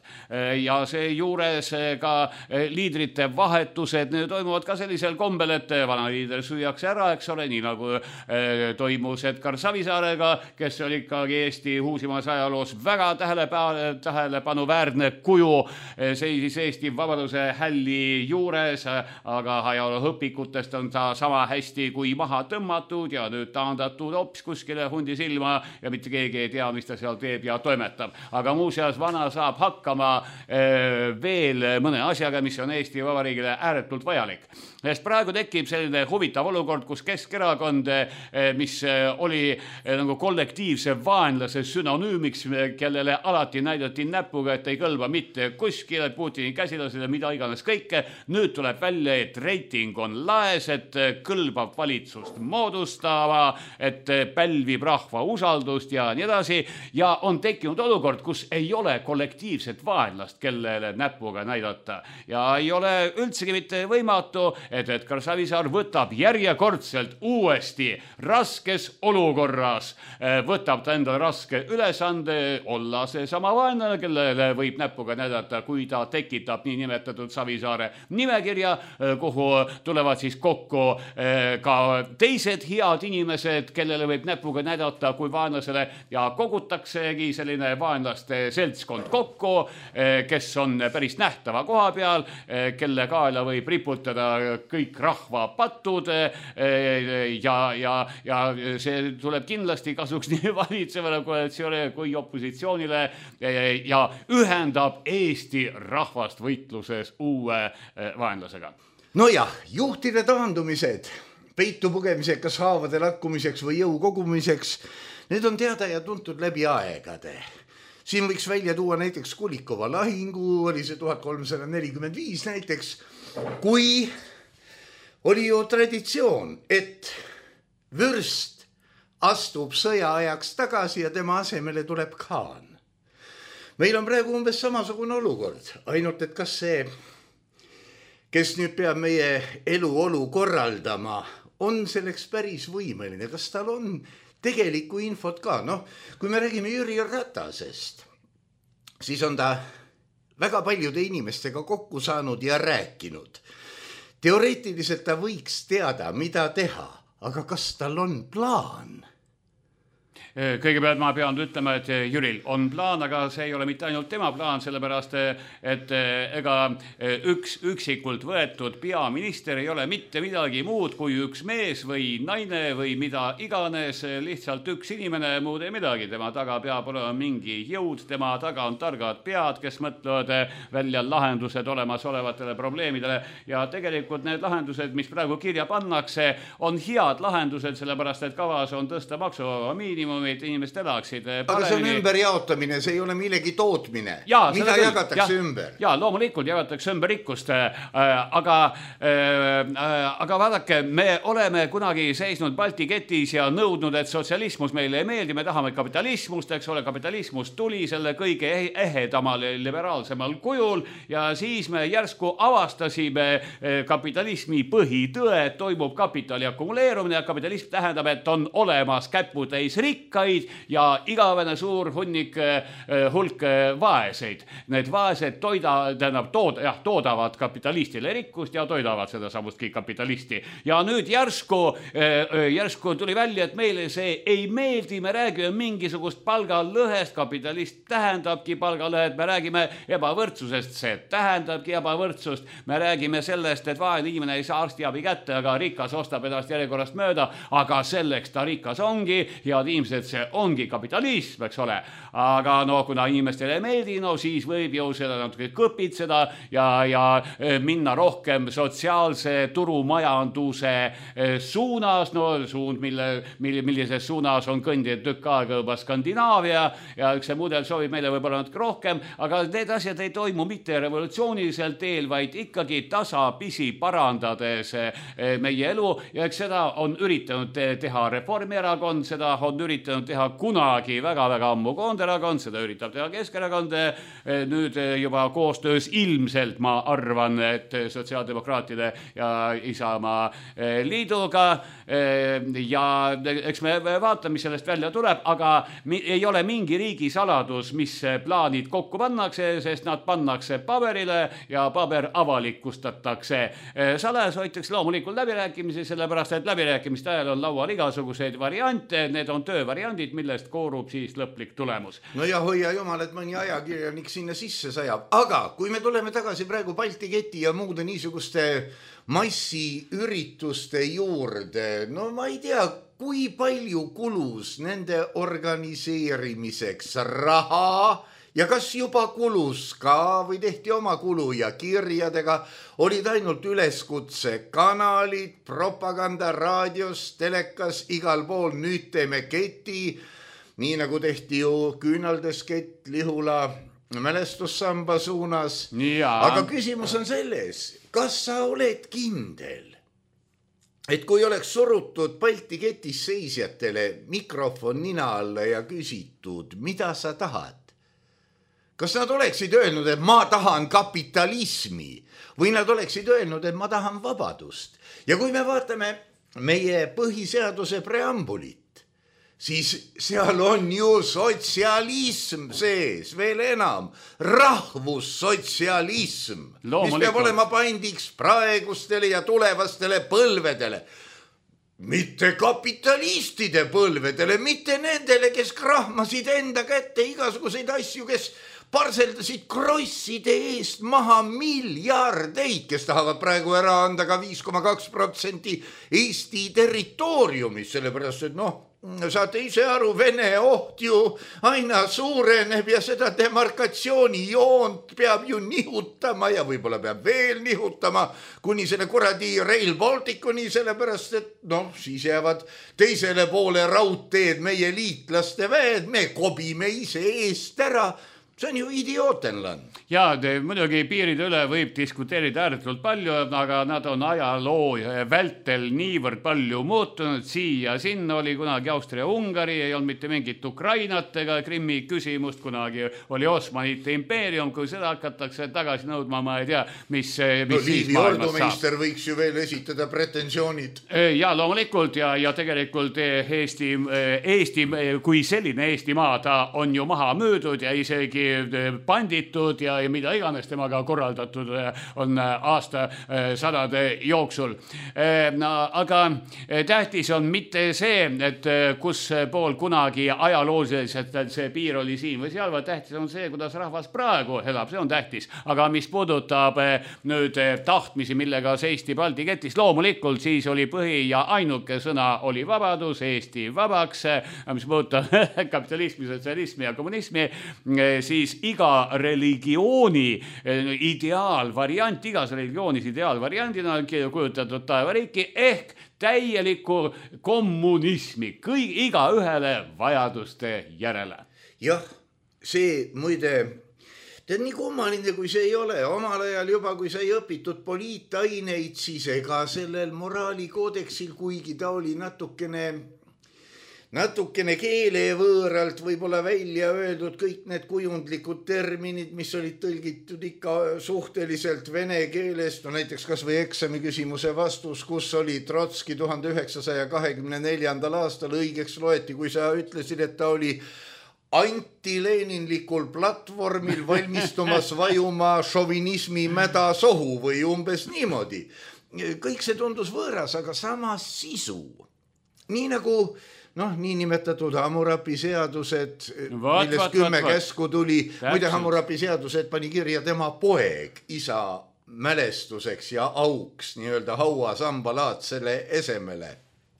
Ja see juures ka liidrite vahetused toimuvad ka sellisel kombel, et vana liider süüakse ära, eks ole, nii nagu toimus Edgar Savisaarega, kes oli ikkagi Eesti uusimas ajaloos väga tähelepanuväärne kuju, seisis Eesti vabaduse hälli juures, aga ajalooõpikutest on ta sama hästi kui maha tõmmatud ja nüüd taandatud hops kuskile hundi silma ja mitte keegi ei tea, mis ta seal teeb ja toimetab. Aga muuseas, vana saab hakkama veel mõne asjaga, mis on Eesti Vabariigile ääretult vajalik. Sest praegu tekib selline huvitav olukord, kus Keskerakond, mis oli nagu kollektiivse vaenlase sünonüümiks, kellele alati näidati näpuga, et ei kõlba mitte kuskile Putini käsilasele, mida iganes kõike. Nüüd tuleb välja, et reiting on laes, et kõlbab valitsust moodustava, et pälvib rahva usaldust ja nii edasi. Ja on tekkinud olukord, kus ei ole kollektiivset vaenlast, kellele näpuga näidata. Ja ei ole üldsegi mitte võimatu, et Edgar Savisaar võtab järjekordselt uuesti raskes olukorras. Võtab ta endale raske ülesande olla see sama vaenlane, kellele võib näpuga näidata, kui ta tekitab nii nimetatud Savisaare nimekirja, kuhu tulevad siis kokku ka teised head inimesed, kellele võib näpuga näidata kui vaenlasele ja kogutaksegi selline vaenlaste seltskond kokku, kes on päris nähtava koha peal, kelle kaela võib riputada kõik rahva patud ja, ja, ja see tuleb kindlasti kasuks nii valitsevale koalitsioonile kui opositsioonile ja ühendab Eesti rahvast võitluses uue vaenlasega. Nojah, juhtide taandumised, peitu pugemised kas haavade lakkumiseks või jõu kogumiseks, need on teada ja tuntud läbi aegade. Siin võiks välja tuua näiteks Kulikova lahingu, oli see tuhat kolmsada nelikümmend viis näiteks, kui oli ju traditsioon, et vürst astub sõjaajaks tagasi ja tema asemele tuleb khaan. Meil on praegu umbes samasugune olukord, ainult et kas see, kes nüüd peab meie eluolu korraldama, on selleks päris võimeline, kas tal on tegelikku infot ka. Noh, kui me räägime Jüri Ratasest, siis on ta väga paljude inimestega kokku saanud ja rääkinud. Teoreetiliselt ta võiks teada, mida teha, aga kas tal on plaan? Kõigepealt ma pean ütlema, et Jüril on plaan, aga see ei ole mitte ainult tema plaan, sellepärast et ega üks üksikult võetud peaminister ei ole mitte midagi muud kui üks mees või naine või mida iganes, lihtsalt üks inimene, muud ei midagi. Tema taga peab olema mingi jõud, tema taga on targad pead, kes mõtlevad välja lahendused olemasolevatele probleemidele ja tegelikult need lahendused, mis praegu kirja pannakse, on head lahendused, sellepärast et kavas on tõsta maksuvaba miinimum, et inimesed elaksid paremini. Aga see on ümberjaotamine, see ei ole millegi tootmine. Ja, mida jagatakse ja, ümber? Ja, loomulikult jagatakse ümber rikkust. Aga, aga vaadake, me oleme kunagi seisnud Balti ketis ja nõudnud, et sotsialismus meile ei meeldi. Me tahame kapitalismust, eks ole, kapitalismus tuli selle kõige ehedamal liberaalsemal kujul ja siis me järsku avastasime kapitalismi põhitõe, toimub kapitali akumuleerumine ja kapitalism tähendab, et on olemas käputäis rikk rikkaid ja igavene suur hunnik hulk vaeseid. Need vaesed toida, tähendab, tood, jah, toodavad kapitalistile rikkust ja toidavad seda samustki kapitalisti. Ja nüüd järsku, järsku tuli välja, et meile see ei meeldi, me räägime mingisugust palgalõhest, kapitalist tähendabki palgalõhed, me räägime ebavõrdsusest, see tähendabki ebavõrdsust, me räägime sellest, et vaene inimene ei saa arstiabi kätte, aga rikas ostab ennast järjekorrast mööda, aga selleks ta rikas ongi, head inimesed, see ongi kapitalism, eks ole. Aga no kuna inimestele ei meeldi, no siis võib ju seda natuke kõpitseda ja, ja minna rohkem sotsiaalse turumajanduse suunas, no suund, mille, mille, millises suunas on kõndinud tükk aega juba Skandinaavia ja üks see mudel soovib meile võib-olla natuke rohkem, aga need asjad ei toimu mitte revolutsioonilisel teel, vaid ikkagi tasapisi parandades meie elu ja eks seda on üritanud teha Reformierakond, seda on üritanud teha kunagi väga-väga ammu Koonderakond, seda üritab teha Keskerakond, nüüd juba koostöös ilmselt ma arvan, et sotsiaaldemokraatide ja Isamaa liiduga ja eks me vaatame, mis sellest välja tuleb, aga ei ole mingi riigi saladus, mis plaanid kokku pannakse, sest nad pannakse paberile ja paber avalikustatakse. Salajas hoitakse loomulikult läbirääkimisi, sellepärast, et läbirääkimiste ajal on laual igasuguseid variante, need on töövariandid, millest koorub siis lõplik tulemus. No ja hoia jumal, et mõni ajakirjanik sinna sisse sajab, aga kui me tuleme tagasi praegu Balti keti ja muude niisuguste massiürituste juurde, no ma ei tea, kui palju kulus nende organiseerimiseks raha ja kas juba kulus ka või tehti oma kulu ja kirjadega, olid ainult üleskutse kanalid, propaganda raadios, telekas, igal pool, nüüd teeme keti, nii nagu tehti ju Küünaldes kett Lihula mälestussamba suunas. Ja. Aga küsimus on selles, kas sa oled kindel, et kui oleks surutud Balti ketis seisjatele mikrofon nina alla ja küsitud, mida sa tahad? Kas nad oleksid öelnud, et ma tahan kapitalismi või nad oleksid öelnud, et ma tahan vabadust? Ja kui me vaatame meie põhiseaduse preambulit, siis seal on ju sotsialism sees, veel enam, rahvussotsialism, mis peab olema paindiks praegustele ja tulevastele põlvedele. Mitte kapitalistide põlvedele, mitte nendele, kes krahmasid enda kätte igasuguseid asju, kes parseldasid krosside eest maha miljardeid, kes tahavad praegu ära anda ka viis koma kaks protsenti Eesti territooriumist, sellepärast, et noh, saate ise aru, Vene oht ju aina suureneb ja seda demarkatsioonijoont peab ju nihutama ja võib-olla peab veel nihutama kuni selle kuradi Rail Balticuni, sellepärast, et noh, siis jäävad teisele poole raudteed meie liitlaste väed, me kobime ise eest ära. See on ju idiootenlan. Ja muidugi piiride üle võib diskuteerida ääretult palju, aga nad on ajaloo vältel niivõrd palju muutunud. Siia sinna oli kunagi Austria-Ungari, ei olnud mitte mingit Ukrainat ega Krimmi küsimust, kunagi oli Osmanite impeerium, kui seda hakatakse tagasi nõudma, ma ei tea, mis, mis no, siis maailmas saab. Võiks ju veel esitada pretensioonid. Ja loomulikult ja, ja tegelikult Eesti, Eesti, kui selline Eestimaa, ta on ju maha müüdud ja isegi panditud ja, ja mida iganes temaga korraldatud on aasta sadade jooksul. No, aga tähtis on mitte see, et kus pool kunagi ajalooliselt see piir oli siin või seal, vaid tähtis on see, kuidas rahvas praegu elab, see on tähtis. Aga mis puudutab nüüd tahtmisi, millega seisti Balti ketis, loomulikult siis oli põhi ja ainuke sõna oli vabadus, Eesti vabaks, mis puudutab kapitalismi, sotsialismi ja kommunismi, siis iga religiooni ideaalvariant, igas religioonis ideaalvariandina on kujutatud taevariiki ehk täieliku kommunismi, kõik iga ühele vajaduste järele. Jah, see muide, ta on nii kummaline, kui see ei ole. Omal ajal juba, kui sai õpitud poliitaineid, siis ega sellel moraalikoodeksil, kuigi ta oli natukene natukene keelevõõralt võib-olla välja öeldud kõik need kujundlikud terminid, mis olid tõlgitud ikka suhteliselt vene keelest, no näiteks kas või eksami küsimuse vastus, kus oli Trotski tuhande üheksasaja kahekümne neljandal aastal õigeks loeti, kui sa ütlesid, et ta oli antileninlikul platvormil valmistumas vajuma šovinismi mäda sohu või umbes niimoodi. Kõik see tundus võõras, aga samas sisu. Nii nagu noh, nii nimetatud Hammurapi seadused, Vaat, millest vaat, kümme vaat, käsku tuli. Täpselt. Muide, Hammurapi seadused pani kirja tema poeg isa mälestuseks ja auks, nii-öelda hauasambalaad selle esemele.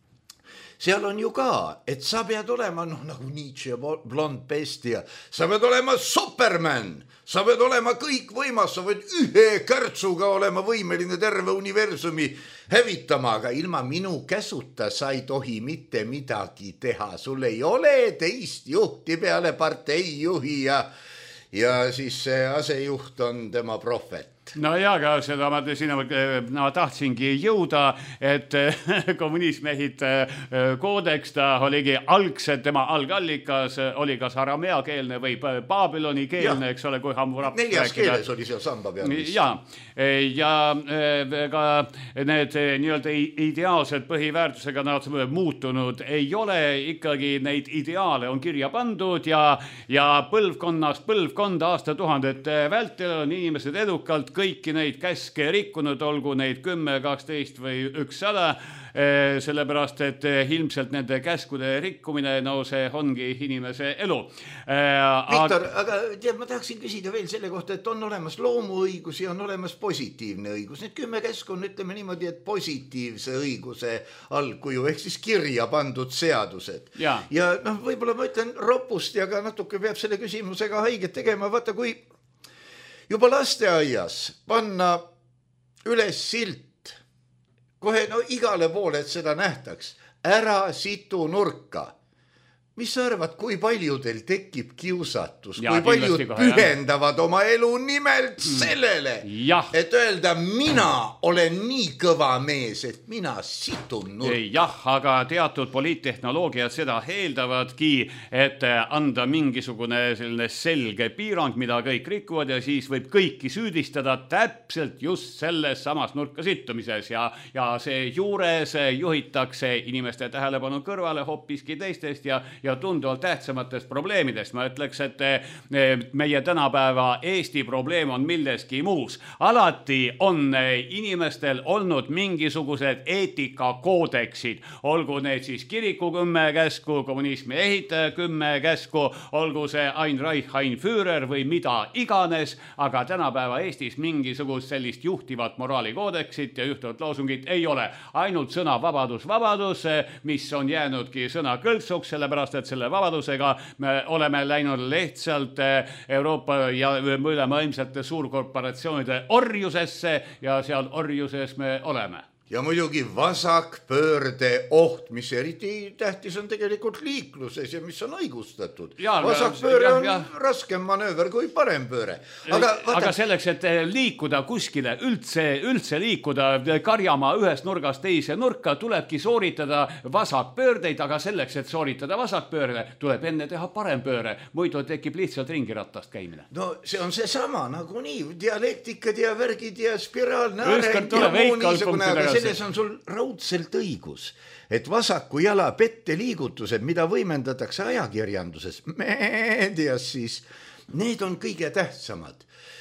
Seal on ju ka, et sa pead olema, noh nagu Nietzsche ja Blond Bestia, sa pead olema Superman, sa pead olema kõik võimas, sa pead ühe kärtsuga olema võimeline terve universumi hävitama, aga ilma minu käsuta sa ei tohi mitte midagi teha. Sul ei ole teist juhti peale parteijuhi ja, ja siis see asejuht on tema prohvet. No ja, aga seda ma, sinna, ma tahtsingi jõuda, et kommunism ehit koodeks, ta oligi algselt, tema algallikas oli kas arameakeelne või Babyloni keelne, eks ole, kui Hammurapi neljas keeles oli seal samba peal. Ja, ja ka need nii-öelda ideaalsed põhiväärtusega nad muutunud ei ole, ikkagi neid ideaale on kirja pandud ja, ja põlvkonnast põlvkonda aastatuhandete vältel on inimesed edukalt kõiki neid käske rikkunud, olgu neid kümme, kaksteist või ükssada, sellepärast, et ilmselt nende käskude rikkumine, no see ongi inimese elu. Viktor, aga tead, ma tahaksin küsida veel selle kohta, et on olemas loomuõigus ja on olemas positiivne õigus. Need kümme käsku on, ütleme niimoodi, et positiivse õiguse allkuju, ehk siis kirja pandud seadused. Ja, ja noh, võib-olla ma ütlen ropust ja ka natuke peab selle küsimusega haiget tegema. Vaata, kui juba lasteaias panna üles silt, kohe no igale poole, et seda nähtaks, ära situ nurka. Mis sa arvad, kui paljudel tekib kiusatus, ja, kui paljud kohe, pühendavad jah. Oma elu nimelt sellele, jah. Et öelda, mina olen nii kõva mees, et mina situn nurka. Jah, aga teatud poliittehnoloogiad seda eeldavadki, et anda mingisugune selline selge piirang, mida kõik rikuvad ja siis võib kõiki süüdistada täpselt just selles samas nurka sittumises ja, ja see juures juhitakse inimeste tähelepanu kõrvale hoopiski teistest ja ja tunduvalt tähtsamatest probleemidest. Ma ütleks, et meie tänapäeva Eesti probleem on milleski muus. Alati on inimestel olnud mingisugused eetikakoodeksid, olgu need siis kiriku kümme käsku, kommunismi ehitaja kümme käsku, olgu see Ein Reich, Ein Führer või mida iganes, aga tänapäeva Eestis mingisugust sellist juhtivat moraalikoodeksit ja juhtivat loosungit ei ole. Ainult sõna vabadus, vabadus, mis on jäänudki sõna kõltsuks, sellepärast et selle vabadusega me oleme läinud lihtsalt Euroopa ja ülemaailmsete suurkorporatsioonide orjusesse ja seal orjuses me oleme. Ja muidugi vasakpöörde oht, mis eriti tähtis on tegelikult liikluses ja mis on õigustatud. Ja, vasakpööre ja, ja. on raskem manööver kui parempööre. Aga, aga selleks, et liikuda kuskile, üldse, üldse liikuda karjamaa ühest nurgast teise nurka, tulebki sooritada vasakpöördeid, aga selleks, et sooritada vasakpöörde, tuleb enne teha parempööre. Muidu tekib lihtsalt ringiratast käimine. No see on see sama nagu nii, dialektikad ja värgid ja spiraalne areng ja muu niisugune, aga selles on sul raudselt õigus, et vasaku jala pette liigutused, mida võimendatakse ajakirjanduses, meedias siis, need on kõige tähtsamad.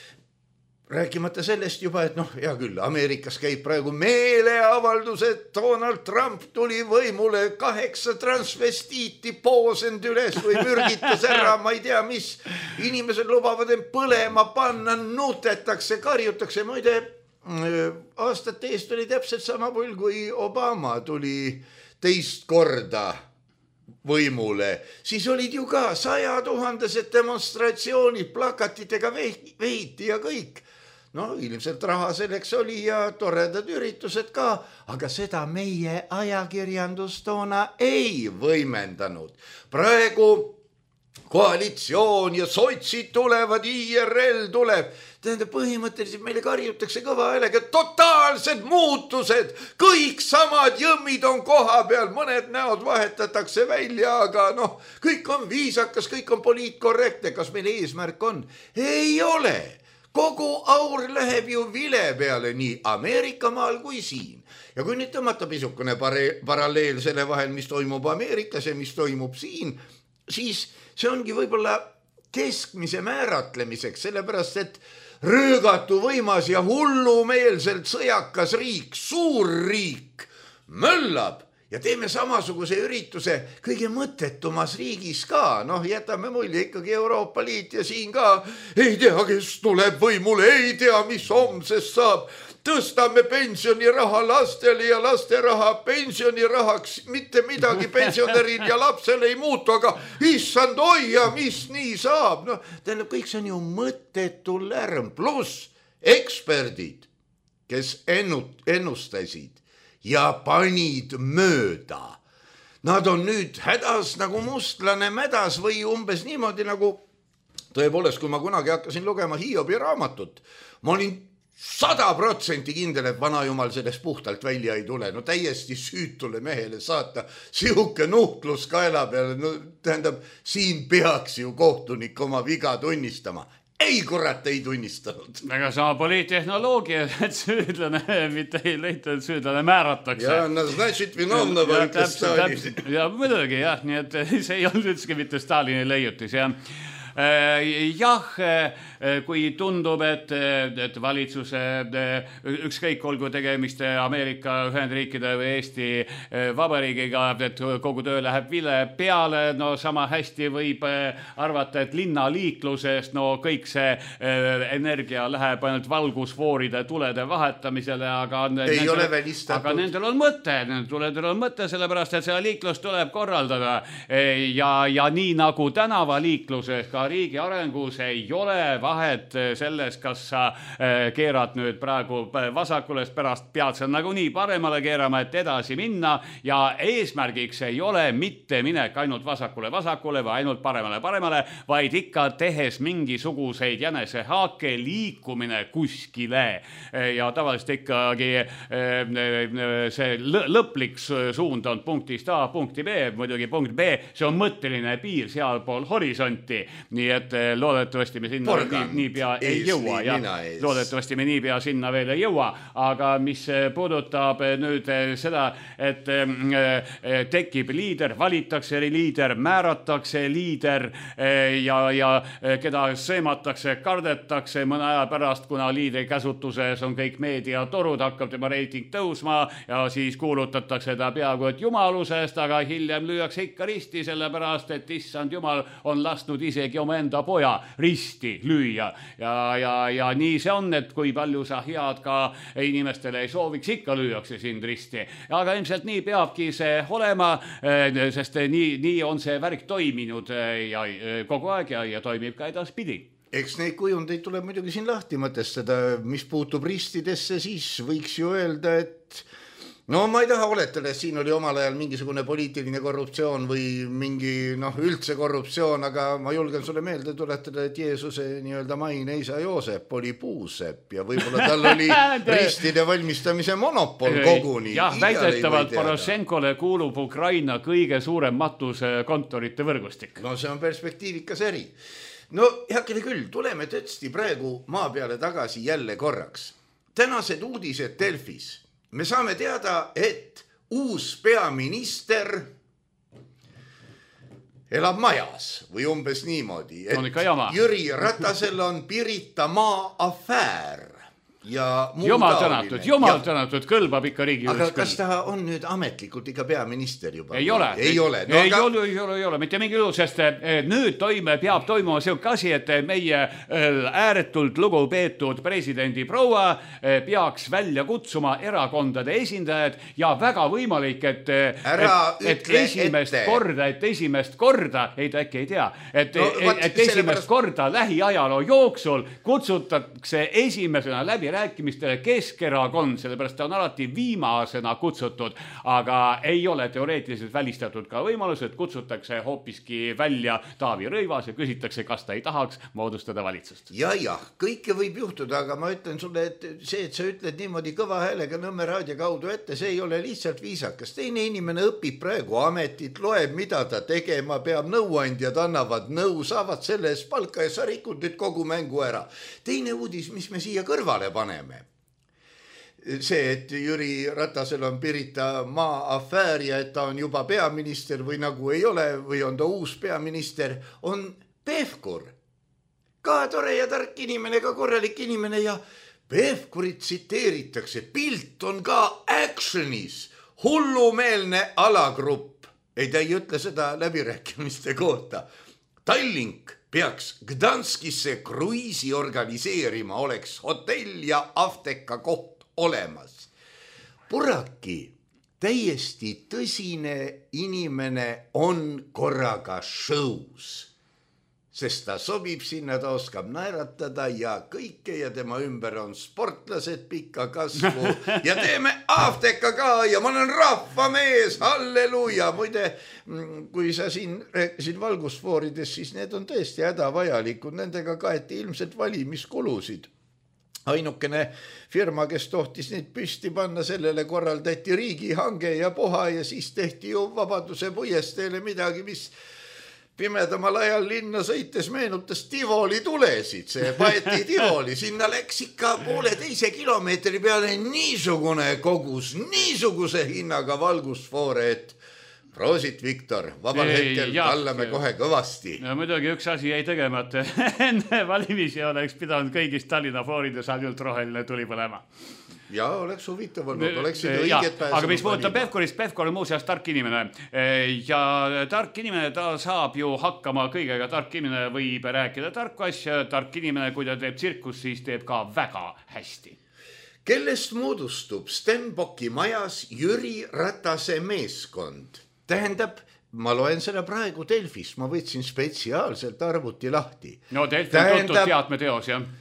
Rääkimata sellest juba, et noh, hea küll, Ameerikas käib praegu meeleavaldus, et Donald Trump tuli võimule kaheksa transvestiiti poosend üles või mürgitas ära, ma ei tea, mis. Inimesed lubavad end põlema panna, nutetakse, karjutakse, muide, aastate eest oli täpselt sama pull, kui Obama tuli teist korda võimule. Siis olid ju ka sajatuhandesed demonstratsioonid, plakatitega vehiti ja kõik. No ilmselt raha selleks oli ja toredad üritused ka, aga seda meie ajakirjandus toona ei võimendanud. Praegu koalitsioon ja sotsid tulevad, I R L tuleb. Tähendab, põhimõtteliselt meile karjutakse kõva häälega, totaalsed muutused, kõik samad jõmmid on koha peal, mõned näod vahetatakse välja, aga noh, kõik on viisakas, kõik on poliitkorrektne. Kas meil eesmärk on? Ei ole. Kogu aur läheb ju vile peale nii Ameerika maal kui siin. Ja kui nüüd tõmmata pisukene paralleel selle vahel, mis toimub Ameerikas ja mis toimub siin, siis see ongi võib-olla keskmise määratlemiseks, sellepärast et röögatu võimas ja hullumeelselt sõjakas riik, suur riik möllab ja teeme samasuguse ürituse kõige mõttetumas riigis ka. Noh, jätame mulje ikkagi Euroopa Liit ja siin ka ei tea, kes tuleb võimule, ei tea, mis homsest saab. Tõstame pensioniraha lastele ja lasteraha pensionirahaks, mitte midagi pensionäril ja lapsel ei muutu, aga issand hoia, mis nii saab. No, tähendab, kõik see on ju mõttetu lärm, pluss eksperdid, kes ennustasid ja panid mööda. Nad on nüüd hädas nagu mustlane mädas või umbes niimoodi nagu, tõepoolest, kui ma kunagi hakkasin lugema Hiobi raamatut, ma olin sada protsenti kindel, et vanajumal sellest puhtalt välja ei tule. No täiesti süütule mehele saata sihuke nuhtlus kaela peale. No, tähendab, siin peaks ju kohtunik oma viga tunnistama. Ei kurat ei tunnistanud. Aga sama poliittehnoloogia, et süüdlane mitte ei leita, et süüdlane määratakse. Ja, no значит, vinovnava ütles Stalin. Ja muidugi, jah, nii et see ei olnud üldse mitte Stalini leiutis, jah. Jah, kui tundub, et, et valitsuse ükskõik olgu tegemist Ameerika Ühendriikide või Eesti Vabariigiga, et kogu töö läheb vile peale, no sama hästi võib arvata, et linnaliiklusest, no kõik see energia läheb ainult valgusfooride tulede vahetamisele, aga, ei nendel, ole aga nendel on mõte, nendel tuledel on mõte, sellepärast, et seda liiklust tuleb korraldada ja, ja nii nagu tänavaliikluses ka riigi arengus ei ole vahet selles, kas sa keerad nüüd praegu vasakule, pärast pead sa nagu nii paremale keerama, et edasi minna ja eesmärgiks ei ole mitte minek ainult vasakule vasakule või ainult paremale paremale, vaid ikka tehes mingisuguseid jänesehaake liikumine kuskile ja tavaliselt ikkagi see lõplik suund on punktist A punkti B, muidugi punkt B, see on mõtteline piir sealpool horisonti. Nii et loodetavasti me sinna nii, nii pea ei jõua ja loodetavasti me nii pea sinna veel ei jõua, aga mis puudutab nüüd seda, et tekib liider, valitakse liider, määratakse liider ja, ja keda seematakse, kardetakse mõne aja pärast, kuna liidri käsutuses on kõik meediatorud, hakkab tema reiting tõusma ja siis kuulutatakse ta peaaegu et jumalusest, aga hiljem lüüakse ikka risti, sellepärast et issand jumal on lasnud isegi oma enda poja risti lüüa ja, ja, ja nii see on, et kui palju sa head ka inimestele ei sooviks, ikka lüüakse sind risti. Aga ilmselt nii peabki see olema, sest nii, nii on see värk toiminud ja kogu aeg ja, ja toimib ka edaspidi. Eks neid kujundeid tuleb muidugi siin lahti mõtestada, mis puutub ristidesse, siis võiks ju öelda, et no ma ei taha oletada, et siin oli omal ajal mingisugune poliitiline korruptsioon või mingi noh, üldse korruptsioon, aga ma julgen sulle meelde tuletada, et Jeesuse nii-öelda maine isa Joosep oli puusepp ja võib-olla tal oli ristide valmistamise monopol koguni. Jah, väidetavalt Poroshenkole kuulub Ukraina kõige suurem matuskontorite võrgustik. No see on perspektiivikas eri. No heakene küll, tuleme tõesti praegu maa peale tagasi jälle korraks. Tänased uudised Delfis. Me saame teada, et uus peaminister elab majas või umbes niimoodi, et Jüri Ratasel on Pirita maa afäär. Ja jumal tänatud, jumal tänatud, kõlbab ikka riigi aga kas ta on nüüd ametlikult ikka peaminister juba? Ei ole, ei ole, no, ei, aga... ole, ei ole, ei ole, mitte mingi juhul, sest nüüd toime peab toimuma selline asi, et meie ääretult lugupeetud presidendi proua peaks välja kutsuma erakondade esindajad ja väga võimalik, et, et, et esimest ette. korda, et esimest korda, ei ta äkki ei tea, et, no, et, et esimest pärast... korda lähiajaloo jooksul kutsutakse esimesena läbi läbirääkimistele Keskerakond, sellepärast ta on alati viimasena kutsutud, aga ei ole teoreetiliselt välistatud ka võimalus, et kutsutakse hoopiski välja Taavi Rõivas ja küsitakse, kas ta ei tahaks moodustada valitsust. Ja, jah, kõike võib juhtuda, aga ma ütlen sulle, et see, et sa ütled niimoodi kõva häälega Nõmme raadio kaudu ette, see ei ole lihtsalt viisakas. Teine inimene õpib praegu ametit, loeb, mida ta tegema peab, nõuandjad annavad nõu, saavad selle eest palka ja sa rikud nüüd kogu mängu ära. Teine uudis, mis me siia kõrvale paneme. See, et Jüri Ratasel on Pirita maa afäär ja et ta on juba peaminister või nagu ei ole või on ta uus peaminister, on Pevkur. Ka tore ja tark inimene, ka korralik inimene ja Pevkurit tsiteeritakse. Pilt on ka actionis. Hullumeelne alagrupp. Ei, ta ei ütle seda läbirääkimiste kohta. Tallink peaks Gdanskisse kruiisi organiseerima, oleks hotell ja afteka koht olemas. Puraki, täiesti tõsine inimene on korraga show's. Sest ta sobib sinna, ta oskab naeratada ja kõike ja tema ümber on sportlased pikka kasvu ja teeme afteka ka ja ma olen rahvamees, halleluja. Muide, kui sa siin rääkisid valgusfoorides, siis need on tõesti hädavajalikud, nendega kaeti ilmselt valimiskulusid. Ainukene firma, kes tohtis neid püsti panna, sellele korraldati riigihange ja puha ja siis tehti ju Vabaduse puiesteele midagi, mis pimedamal ajal linna sõites meenutas Tivoli tulesid, see paeti Tivoli, sinna läks ikka poole teise kilomeetri peale niisugune kogus, niisuguse hinnaga valgusfoore, et proosit, Viktor, vabal hetkel kallame kohe kõvasti. No muidugi üks asi jäi tegemata. Enne valimisi oleks pidanud kõigist Tallinna foorides ainult roheline tuli põlema. Ja oleks huvitav olnud, oleksid õiget pääsenud. Aga mis puudutab Pevkurist, Pevkur on muuseas tark inimene ja tark inimene, ta saab ju hakkama kõigega, tark inimene võib rääkida tarku asja, tark inimene, kui ta teeb tsirkus, siis teeb ka väga hästi. Kellest moodustub Stenbocki majas Jüri Ratase meeskond? Tähendab, ma loen seda praegu Delfist, ma võtsin spetsiaalselt arvuti lahti. No Delfi on tuntud teatmeteos, jah.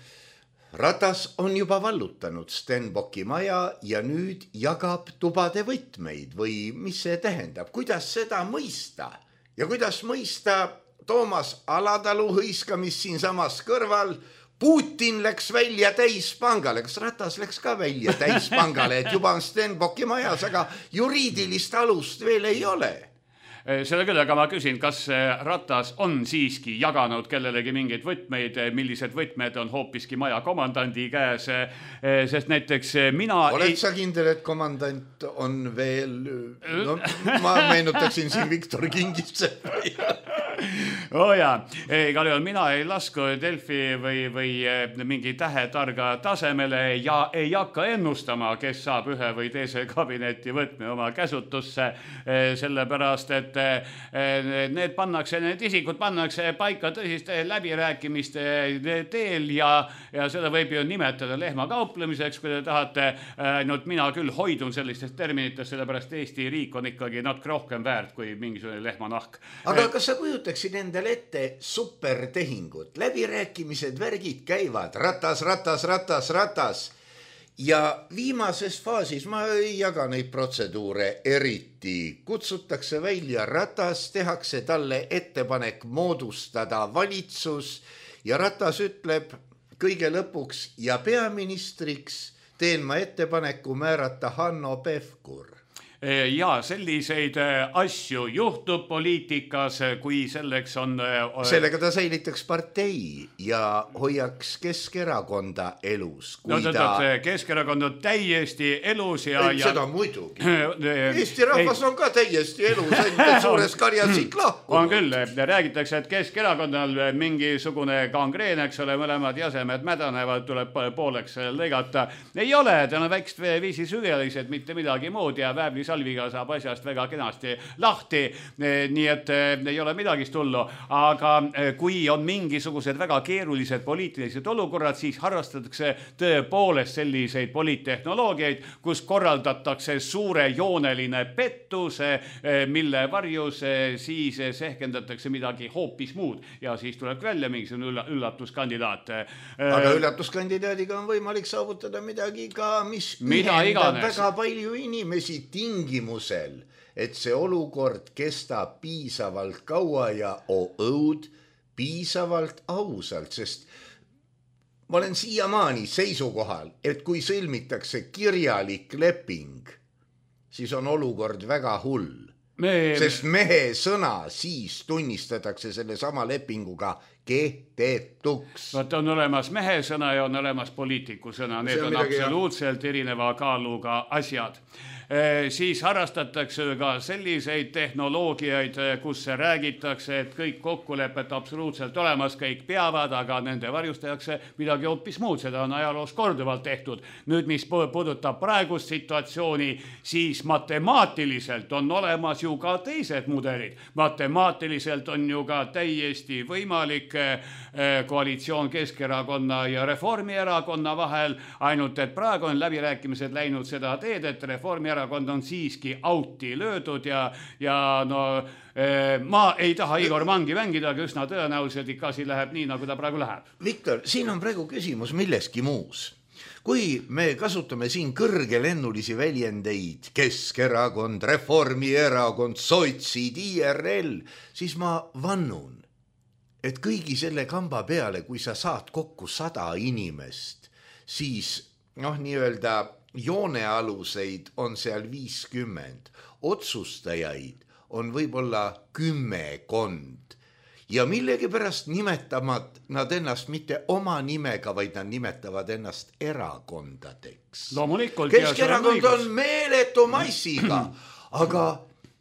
Ratas on juba vallutanud Stenbocki maja ja nüüd jagab tubade võtmeid või mis see tähendab, kuidas seda mõista ja kuidas mõista Toomas Alatalu hõiskamist siin samas kõrval. Putin läks välja täispangale, kas Ratas läks ka välja täispangale, et juba on Stenbocki majas, aga juriidilist alust veel ei ole. Selle küll, aga ma küsin, kas Ratas on siiski jaganud kellelegi mingeid võtmeid, millised võtmed on hoopiski maja komandandi käes, sest näiteks mina... Oled ei... sa kindel, et komandant on veel... No, ma meenutaksin siin Viktor Kingisse. Oh jaa, igal juhul mina ei lasku Delfi või, või mingi tähetarga tasemele ja ei hakka ennustama, kes saab ühe või teise kabineti võtme oma käsutusse, sellepärast, et need pannakse, need isikud pannakse paika tõsiste läbirääkimiste teel ja, ja seda võib ju nimetada lehmakauplemiseks, kui te tahate. Nüüd mina küll hoidun sellistest terminitest, sellepärast Eesti riik on ikkagi natuke rohkem väärt kui mingisugune lehmanahk. Aga kas sa kujutaksid endale ette supertehingut? Läbirääkimised, värgid käivad, ratas, ratas, ratas, ratas. Ja viimases faasis, ma ei jaga neid protseduure eriti, kutsutakse välja Ratas, tehakse talle ettepanek moodustada valitsus ja Ratas ütleb kõige lõpuks ja peaministriks teen ma ettepaneku määrata Hanno Pevkur. Ja selliseid asju juhtub poliitikas, kui selleks on... Sellega ta säilitaks partei ja hoiaks Keskerakonda elus. No ta... Keskerakond on täiesti elus ja... Ei, seda muidugi. Eesti rahvas on ka täiesti elus, ainult suures karjas siit lahku. On küll, räägitakse, et Keskerakond on mingisugune kangreen, eks ole, mõlemad jäsemed mädanevad, tuleb pooleks lõigata. Ei ole, ta on väikest viisi sügelised, mitte midagi muud ja vääblis salviga saab asjast väga kenasti lahti, nii et ei ole midagist hullu, aga kui on mingisugused väga keerulised poliitilised olukorrad, siis harrastatakse tõepoolest selliseid poliittehnoloogiaid, kus korraldatakse suurejooneline pettus, mille varjus siis sehkendatakse midagi hoopis muud ja siis tuleb välja mingisugune üllatuskandidaat. Aga üllatuskandidaadiga on võimalik saavutada midagi ka, mis mida ühendab väga palju inimesi tingimusel, et see olukord kestab piisavalt kaua ja oh õud piisavalt ausalt, sest ma olen siiamaani seisukohal, et kui sõlmitakse kirjalik leping, siis on olukord väga hull. Me... Sest mehe sõna siis tunnistatakse selle sama lepinguga kehtetuks. Vaat on olemas mehe sõna ja on olemas poliitiku sõna. Need on, on absoluutselt jah. Erineva kaaluga asjad. E, siis harrastatakse ka selliseid tehnoloogiaid, kus räägitakse, et kõik kokkulepet absoluutselt olemas, kõik peavad, aga nende varjustajaks midagi hoopis muud. Seda on ajaloos korduvalt tehtud. Nüüd, mis puudutab praegust situatsiooni, siis matemaatiliselt on olemas ju ka teised mudelid. Matemaatiliselt on ju ka täiesti võimalik koalitsioon Keskerakonna ja Reformierakonna vahel, ainult et praegu on läbirääkimised läinud seda teed, et Reformierakond on siiski auti löödud ja, ja no ma ei taha Igor Mangi mängida, aga üsna tõenäoliselt ikka asi läheb nii, nagu ta praegu läheb. Viktor, siin on praegu küsimus milleski muus. Kui me kasutame siin kõrgelennulisi väljendeid, Keskerakond, Reformierakond, sotsid, I R L, siis ma vannun, et kõigi selle kamba peale, kui sa saad kokku sada inimest, siis noh, nii-öelda joonealuseid on seal viiskümmend, otsustajaid on võib-olla kümmekond ja millegipärast nimetavad nad ennast mitte oma nimega, vaid nad nimetavad ennast erakondadeks. Loomulikult. Keskerakond on meeletu massiga, aga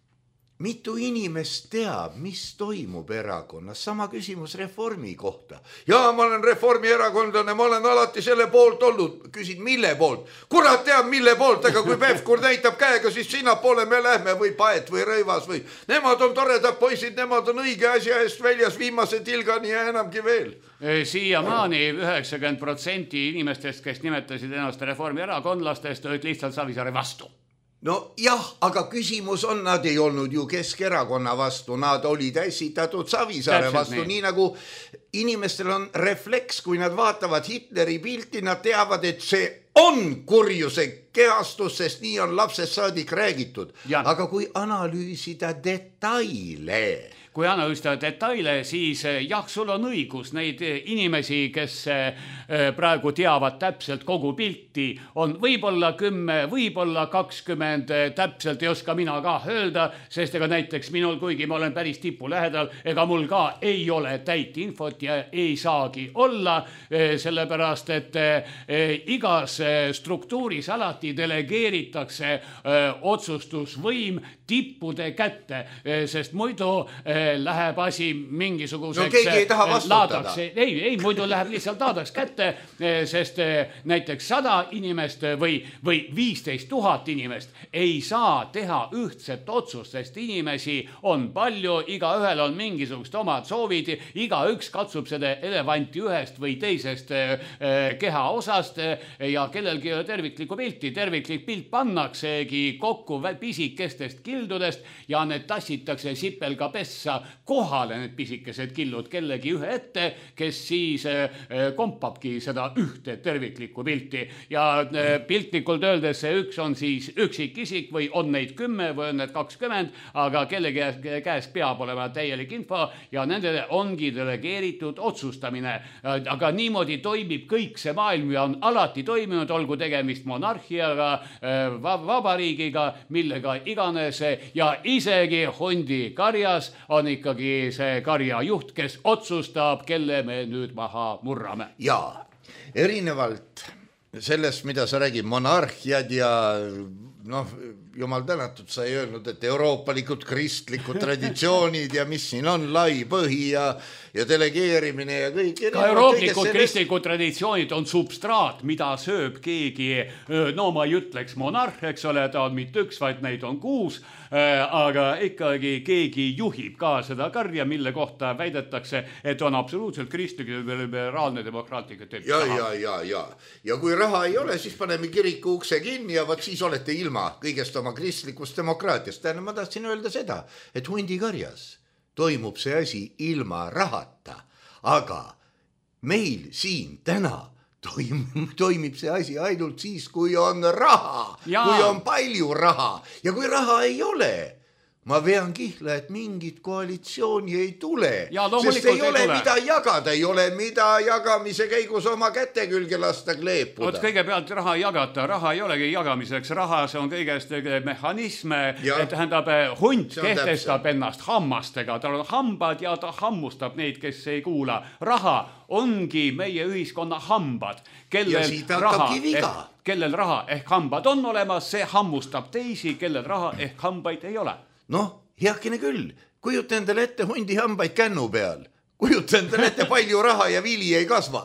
mitu inimest teab, mis toimub erakonnas? Sama küsimus Reformi kohta. Ja ma olen Reformierakondlane, ma olen alati selle poolt olnud. Küsid, mille poolt? Kurat teab, mille poolt, aga kui Pevkur näitab käega, siis sinna poole me lähme või Paet või Rõivas või. Nemad on toredad poisid, nemad on õige asja eest väljas viimase tilgani ja enamgi veel. Siiamaani üheksakümmend protsenti inimestest, kes nimetasid ennast Reformierakondlastest, olid lihtsalt Savisaare vastu. No jah, aga küsimus on, nad ei olnud ju Keskerakonna vastu, nad olid esitatud Savisaare vastu, nii. nii nagu inimestel on refleks, kui nad vaatavad Hitleri pilti, nad teavad, et see on kurjuse kehastus, sest nii on lapsest saadik räägitud. Ja. Aga kui analüüsida detaile... Kui analüüsida detaile, siis jah, sul on õigus. Neid inimesi, kes praegu teavad täpselt kogu pilti, on võib-olla kümme, võib-olla kakskümmend, täpselt ei oska mina ka öelda, sest ega näiteks minul, kuigi ma olen päris tipu lähedal, ega mul ka ei ole täit infot ja ei saagi olla, sellepärast, et igas struktuuris alati delegeeritakse otsustusvõim tippude kätte, sest muidu läheb asi mingisuguseks... No keegi ei taha vastutada. Ei, ei, muidu läheb lihtsalt laadaks kätte, sest näiteks sada inimest või, või viisteist tuhat inimest ei saa teha ühtset otsust, sest inimesi on palju, iga ühel on mingisugust omad soovid, iga üks katsub seda elevanti ühest või teisest keha osast ja kellelgi ei ole terviklikku pilti. Terviklik pilt pannaksegi kokku pisikestest kildudest ja need tassitakse sipelga pessa kohale need pisikesed killud kellegi ühe ette, kes siis kompabki seda ühte terviklikku pilti. Ja piltlikult öeldes see üks on siis üksik isik või on neid kümme või on need kakskümmend, aga kellegi käes peab olema täielik info ja nendele ongi delegeeritud otsustamine. Aga niimoodi toimib kõik see maailm ja on alati toiminud, olgu tegemist monarhiaga, vabariigiga, millega iganes ja isegi hundi karjas on ikkagi see karja juht, kes otsustab, kelle me nüüd maha murrame. Jaa, erinevalt sellest, mida sa räägid, monarhiad ja noh, jumal tänatud, sa ei öelnud, et euroopalikud kristlikud traditsioonid ja mis siin on, lai põhi ja, ja delegeerimine ja kõik. Ka eurooplikud kristlikud traditsioonid on substraat, mida sööb keegi, no ma ei ütleks monarh, eks ole, ta on mitte üks, vaid neid on kuus, aga ikkagi keegi juhib ka seda karja, mille kohta väidetakse, et on absoluutselt kristlik ja liberaalne demokraatlik tüüp. Ja, ja, ja, ja. Ja kui raha ei ole, siis paneme kiriku ukse kinni ja võt siis olete ilma kõigest oma kristlikust demokraatiast. Täna ma tahtsin öelda seda, et hundikarjas toimub see asi ilma rahata, aga meil siin täna toimib, toimib see asi ainult siis, kui on raha, ja. Kui on palju raha ja kui raha ei ole, ma vean kihla, et mingit koalitsiooni ei tule, ja, sest ei, ei ole tule. Mida jagada, ei ole mida jagamise käigus oma käte külge lasta kleepuda. Oot, kõigepealt raha jagata, raha ei olegi jagamiseks, raha see on kõigest mehhanism, et tähendab, hunt kehtestab täpselt. Ennast hammastega, tal on hambad ja ta hammustab neid, kes ei kuula. Raha ongi meie ühiskonna hambad, kellel raha, ehk, kellel raha ehk hambad on olemas, see hammustab teisi, kellel raha ehk hambaid ei ole. Noh, heakene küll, kujuta endale ette hundi hambaid kännu peal, kujuta endale ette palju raha ja vili ei kasva.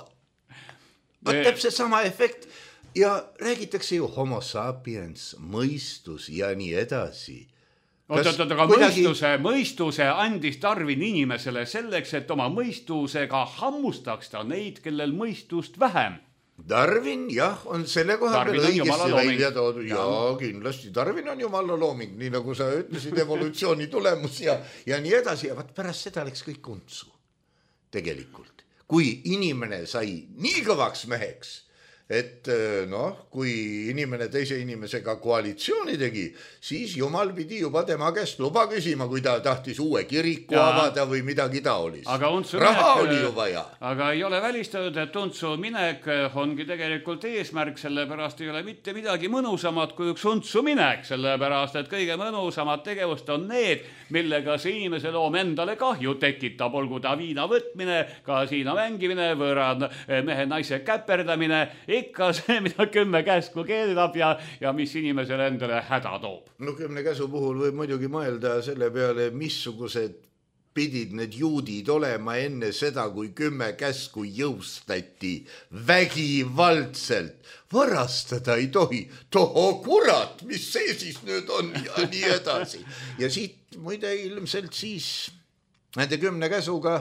Võt täpselt sama efekt ja räägitakse ju homo sapiens, mõistus ja nii edasi. Oot, oot, oot, aga kuidagi... mõistuse, mõistuse andis Darwin inimesele selleks, et oma mõistusega hammustaks ta neid, kellel mõistust vähem. Darwin, jah, on selle koha peal õigesti välja toodud. Jaa, kindlasti. Darwin on jumala looming, nii nagu sa ütlesid, evolutsiooni tulemus ja, ja nii edasi. Ja vaat pärast seda läks kõik untsu. Tegelikult. Kui inimene sai nii kõvaks meheks, et noh, kui inimene teise inimesega koalitsiooni tegi, siis jumal pidi juba tema käest luba küsima, kui ta tahtis uue kiriku ja. Avada või midagi taolist. Raha minek, oli ju vaja. Aga ei ole välistatud, et untsu minek ongi tegelikult eesmärk, sellepärast ei ole mitte midagi mõnusamat kui üks untsu minek, sellepärast, et kõige mõnusamad tegevust on need, millega see inimese loom endale kahju tekitab, olgu ta viina võtmine, kasiina mängimine, võõrad mehe naise käperdamine, ikka see, mida kümme käsku keelab ja, ja mis inimesele endale häda toob. No kümne käsu puhul võib muidugi mõelda selle peale, missugused pidid need juudid olema enne seda, kui kümme käsku jõustati vägivaldselt. Varastada ei tohi. Toho kurat, mis see siis nüüd on ja nii edasi. Ja siit muide ilmselt siis nende kümne käsuga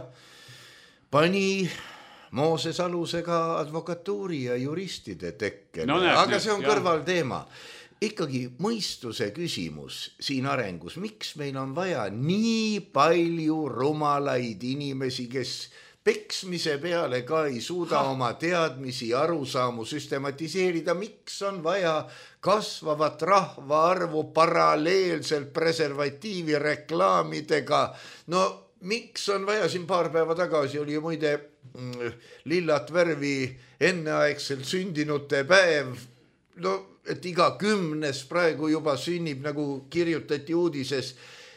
pani Mooses alusega advokatuuri ja juristide tekkele. No, näed, aga see on kõrval teema. Ikkagi mõistuse küsimus siin arengus. Miks meil on vaja nii palju rumalaid inimesi, kes peksmise peale ka ei suuda ha. Oma teadmisi, arusaamu süstematiseerida? Miks on vaja kasvavat rahvaarvu paralleelselt preservatiivi reklaamidega? No miks on vaja, siin paar päeva tagasi oli ju muide lillat värvi enneaegselt sündinute päev, no et iga kümnes praegu juba sünnib, nagu kirjutati uudises,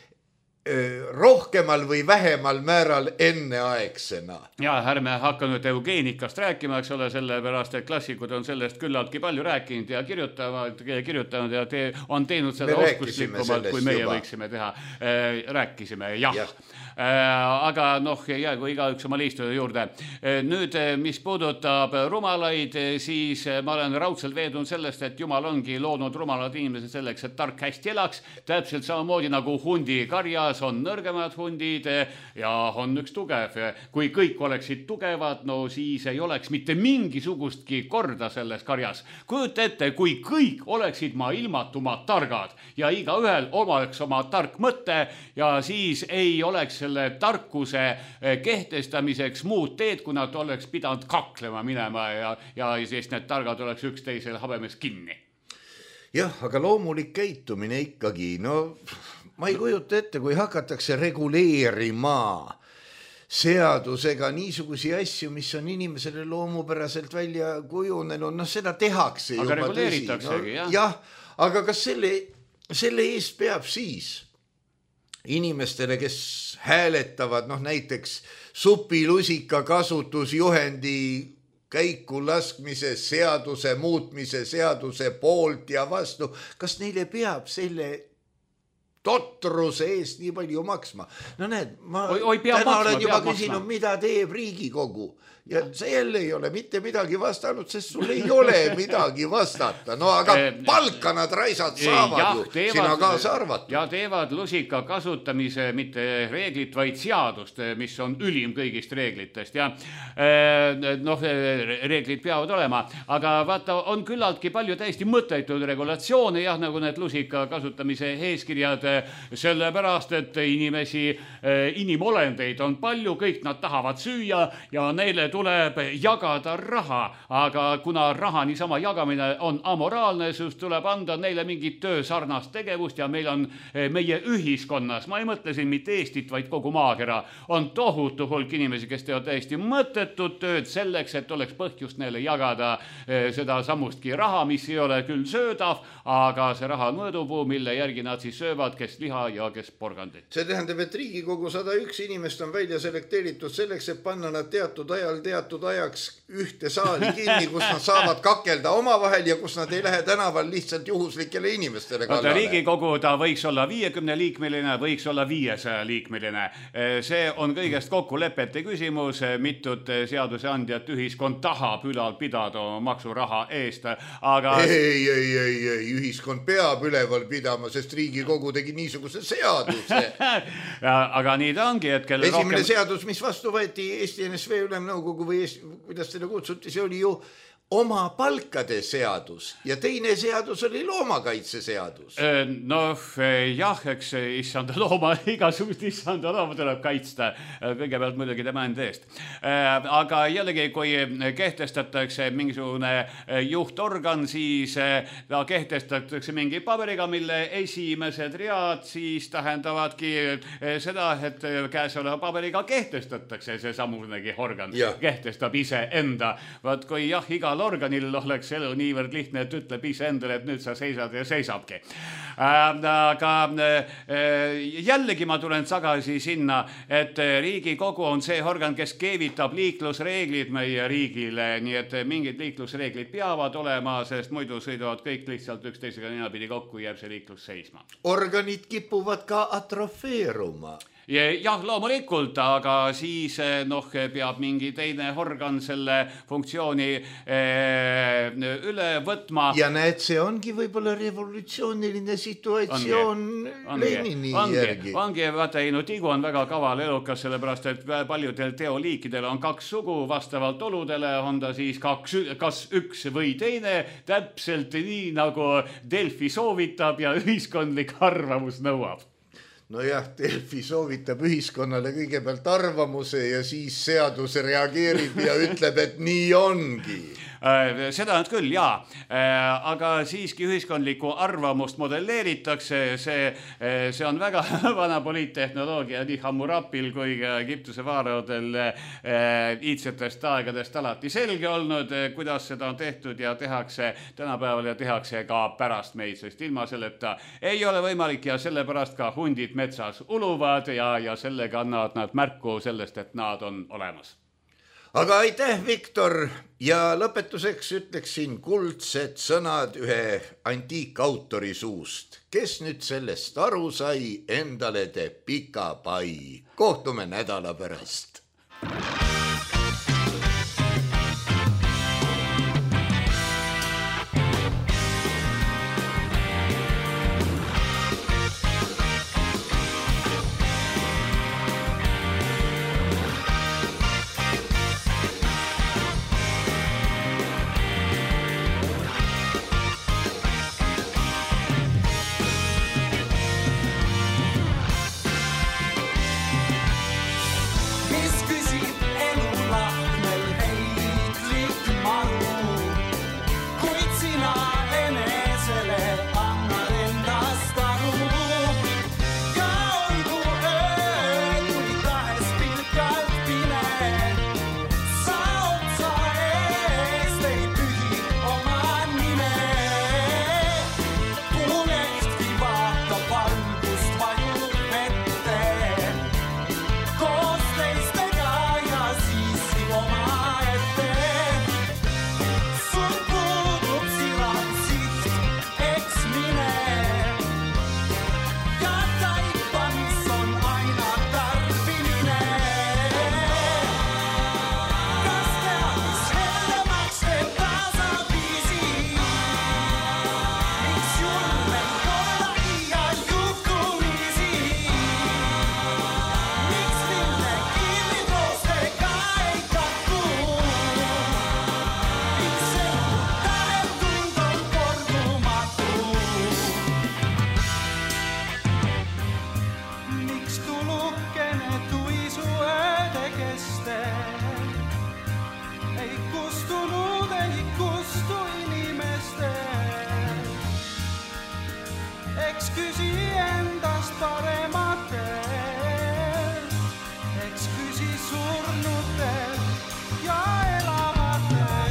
rohkemal või vähemal määral enneaegsena. Ja ärme hakanud eugeenikast rääkima, eks ole, sellepärast, et klassikud on sellest küllaltki palju rääkinud ja kirjutavad, kirjutanud ja te, on teinud seda oskuslikumalt, kui meie juba võiksime teha. Rääkisime, jah. jah. Aga noh, jäägu igaüks oma liistuja juurde. Nüüd, mis puudutab rumalaid, siis ma olen raudselt veedunud sellest, et Jumal ongi loonud rumalad inimesed selleks, et tark hästi elaks. Täpselt samamoodi nagu hundi karjas on nõrgemad hundid ja on üks tugev. Kui kõik oleksid tugevad, no siis ei oleks mitte mingisugustki korda selles karjas. Kujuta ette, kui kõik oleksid maailmatumad targad ja iga ühel oleks oma tark mõte ja siis ei oleks selle tarkuse kehtestamiseks muud teed, kui nad oleks pidanud kaklema minema ja, ja siis need targad oleks üksteisel habemes kinni. Jah, aga loomulik käitumine ikkagi, no ma ei kujuta ette, kui hakatakse reguleerima seadusega niisugusi asju, mis on inimesele loomupäraselt välja kujunenud, noh seda tehakse aga juba reguleeritaksegi, no, jah. jah, aga kas selle, selle eest peab siis inimestele, kes hääletavad, noh näiteks supilusika kasutusjuhendi käiku laskmise, seaduse muutmise, seaduse poolt ja vastu. Kas neile peab selle totruse eest nii palju maksma? No näed, ma oi, oi, täna maksma, olen juba küsinud, maksma. Mida teeb Riigikogu. Ja see jälle ei ole mitte midagi vastanud, sest sul ei ole midagi vastata. No aga palka nad raisad saavad ja, ju, teevad, sina kaasa arvatud. Ja teevad lusika kasutamise mitte reeglit, vaid seadust, mis on ülim kõigist reeglitest. Ja noh, reeglid peavad olema, aga vaata, on küllaltki palju täiesti mõttetud regulatsioone, jah, nagu need lusika kasutamise eeskirjad, sellepärast, et inimesi, inimolendeid on palju, kõik nad tahavad süüa ja neile tuleb jagada raha, aga kuna raha niisama jagamine on amoraalne, siis tuleb anda neile mingit töösarnast tegevust ja meil on meie ühiskonnas, ma ei mõtle siin mitte Eestit, vaid kogu maakera, on tohutu hulk inimesi, kes teevad täiesti mõttetut tööd selleks, et oleks põhjust neile jagada seda samustki raha, mis ei ole küll söödav, aga see raha on mõõdupuu, mille järgi nad siis söövad, kes liha ja kes porgandit. See tähendab, et Riigikogu sada üks inimest on välja selekteeritud selleks, et panna nad teatud ajal teatud ajaks ühte saali kinni, kus nad saavad kakelda omavahel ja kus nad ei lähe tänaval lihtsalt juhuslikele inimestele kallale. Riigikogu ta võiks olla viiekümne liikmeline, võiks olla viiesaja liikmeline. See on kõigest kokkulepete küsimus, mitut seaduseandjat ühiskond tahab ülal pidada maksuraha eest. Aga... Ei, ei, ei, ei, ühiskond peab üleval pidama, sest Riigikogu tegi niisuguse seaduse. Aga nii ta ongi, et kelle esimene rohkem... seadus, mis vastu võeti Eesti N S V ülemnõukogu või kuidas teile kutsuti, see oli ju oma palkade seadus ja teine seadus oli loomakaitseseadus. Noh, jah, eks issanda looma, igasugust issanda looma tuleb kaitsta, kõigepealt muidugi tema enda eest. Aga jällegi, kui kehtestatakse mingisugune juhtorgan, siis ta kehtestatakse mingi paberiga, mille esimesed read siis tähendavadki seda, et käesoleva paberiga kehtestatakse see samunegi organ, ja. Kehtestab ise enda. Vaat kui jah, iga organil oleks elu niivõrd lihtne, et ütleb ise endale, et nüüd sa seisad ja seisabki. Aga jällegi ma tulen tagasi sinna, et Riigikogu on see organ, kes keevitab liiklusreeglid meie riigile, nii et mingid liiklusreeglid peavad olema, sest muidu sõidavad kõik lihtsalt üksteisega ninapidi kokku, jääb see liiklus seisma. Organid kipuvad ka atrofeeruma. Jah, loomulikult, aga siis noh, peab mingi teine organ selle funktsiooni üle võtma. Ja näed, see ongi võib-olla revolutsiooniline situatsioon Lenini ongi, järgi. Ongi, vaata, Tigu on väga kaval elukas, sellepärast, et paljudel teoliikidel on kaks sugu, vastavalt oludele on ta siis kaks, kas üks või teine, täpselt nii nagu Delfi soovitab ja ühiskondlik arvamus nõuab. No jah, Delfi soovitab ühiskonnale kõigepealt arvamuse ja siis seadus reageerib ja ütleb, et nii ongi. Seda nüüd küll, jaa. Aga siiski ühiskondlikku arvamust modelleeritakse. See, see on väga vana poliittehnoloogia nii Hammurapil kui Egiptuse vaaraudel iidsetest aegadest alati selge olnud, kuidas seda on tehtud ja tehakse tänapäeval ja tehakse ka pärast meid, sest ilma selleta ei ole võimalik ja sellepärast ka hundid metsas uluvad ja, ja sellega annavad nad märku sellest, et nad on olemas. Aga aitäh, Viktor, ja lõpetuseks ütleksin kuldsed sõnad ühe antiikautori suust. Kes nüüd sellest aru sai, endale teeb pika pai. Kohtume nädala pärast. küsi endast paremat veel, eks küsi surnutel ja elavatel.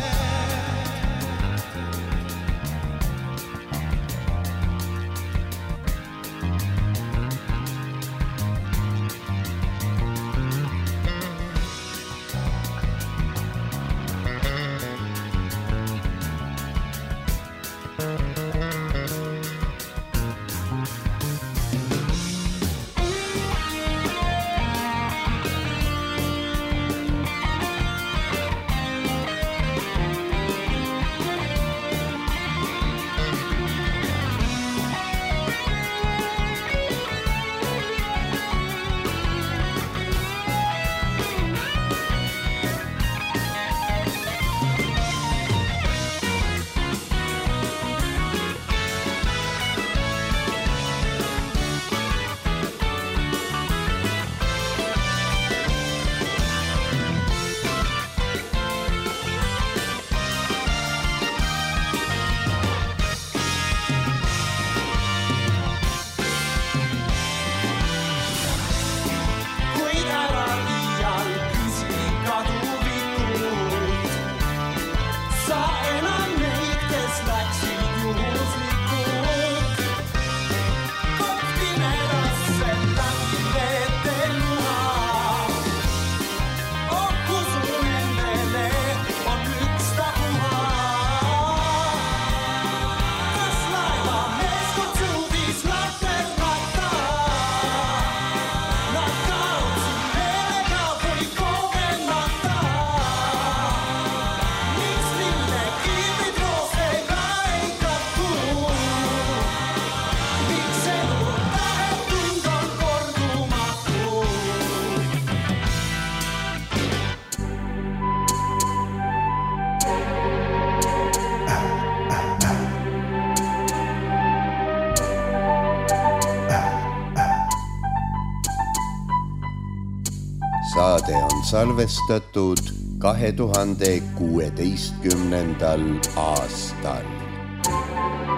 Saade on salvestatud kahe tuhande kuueteistkümnendal aastal.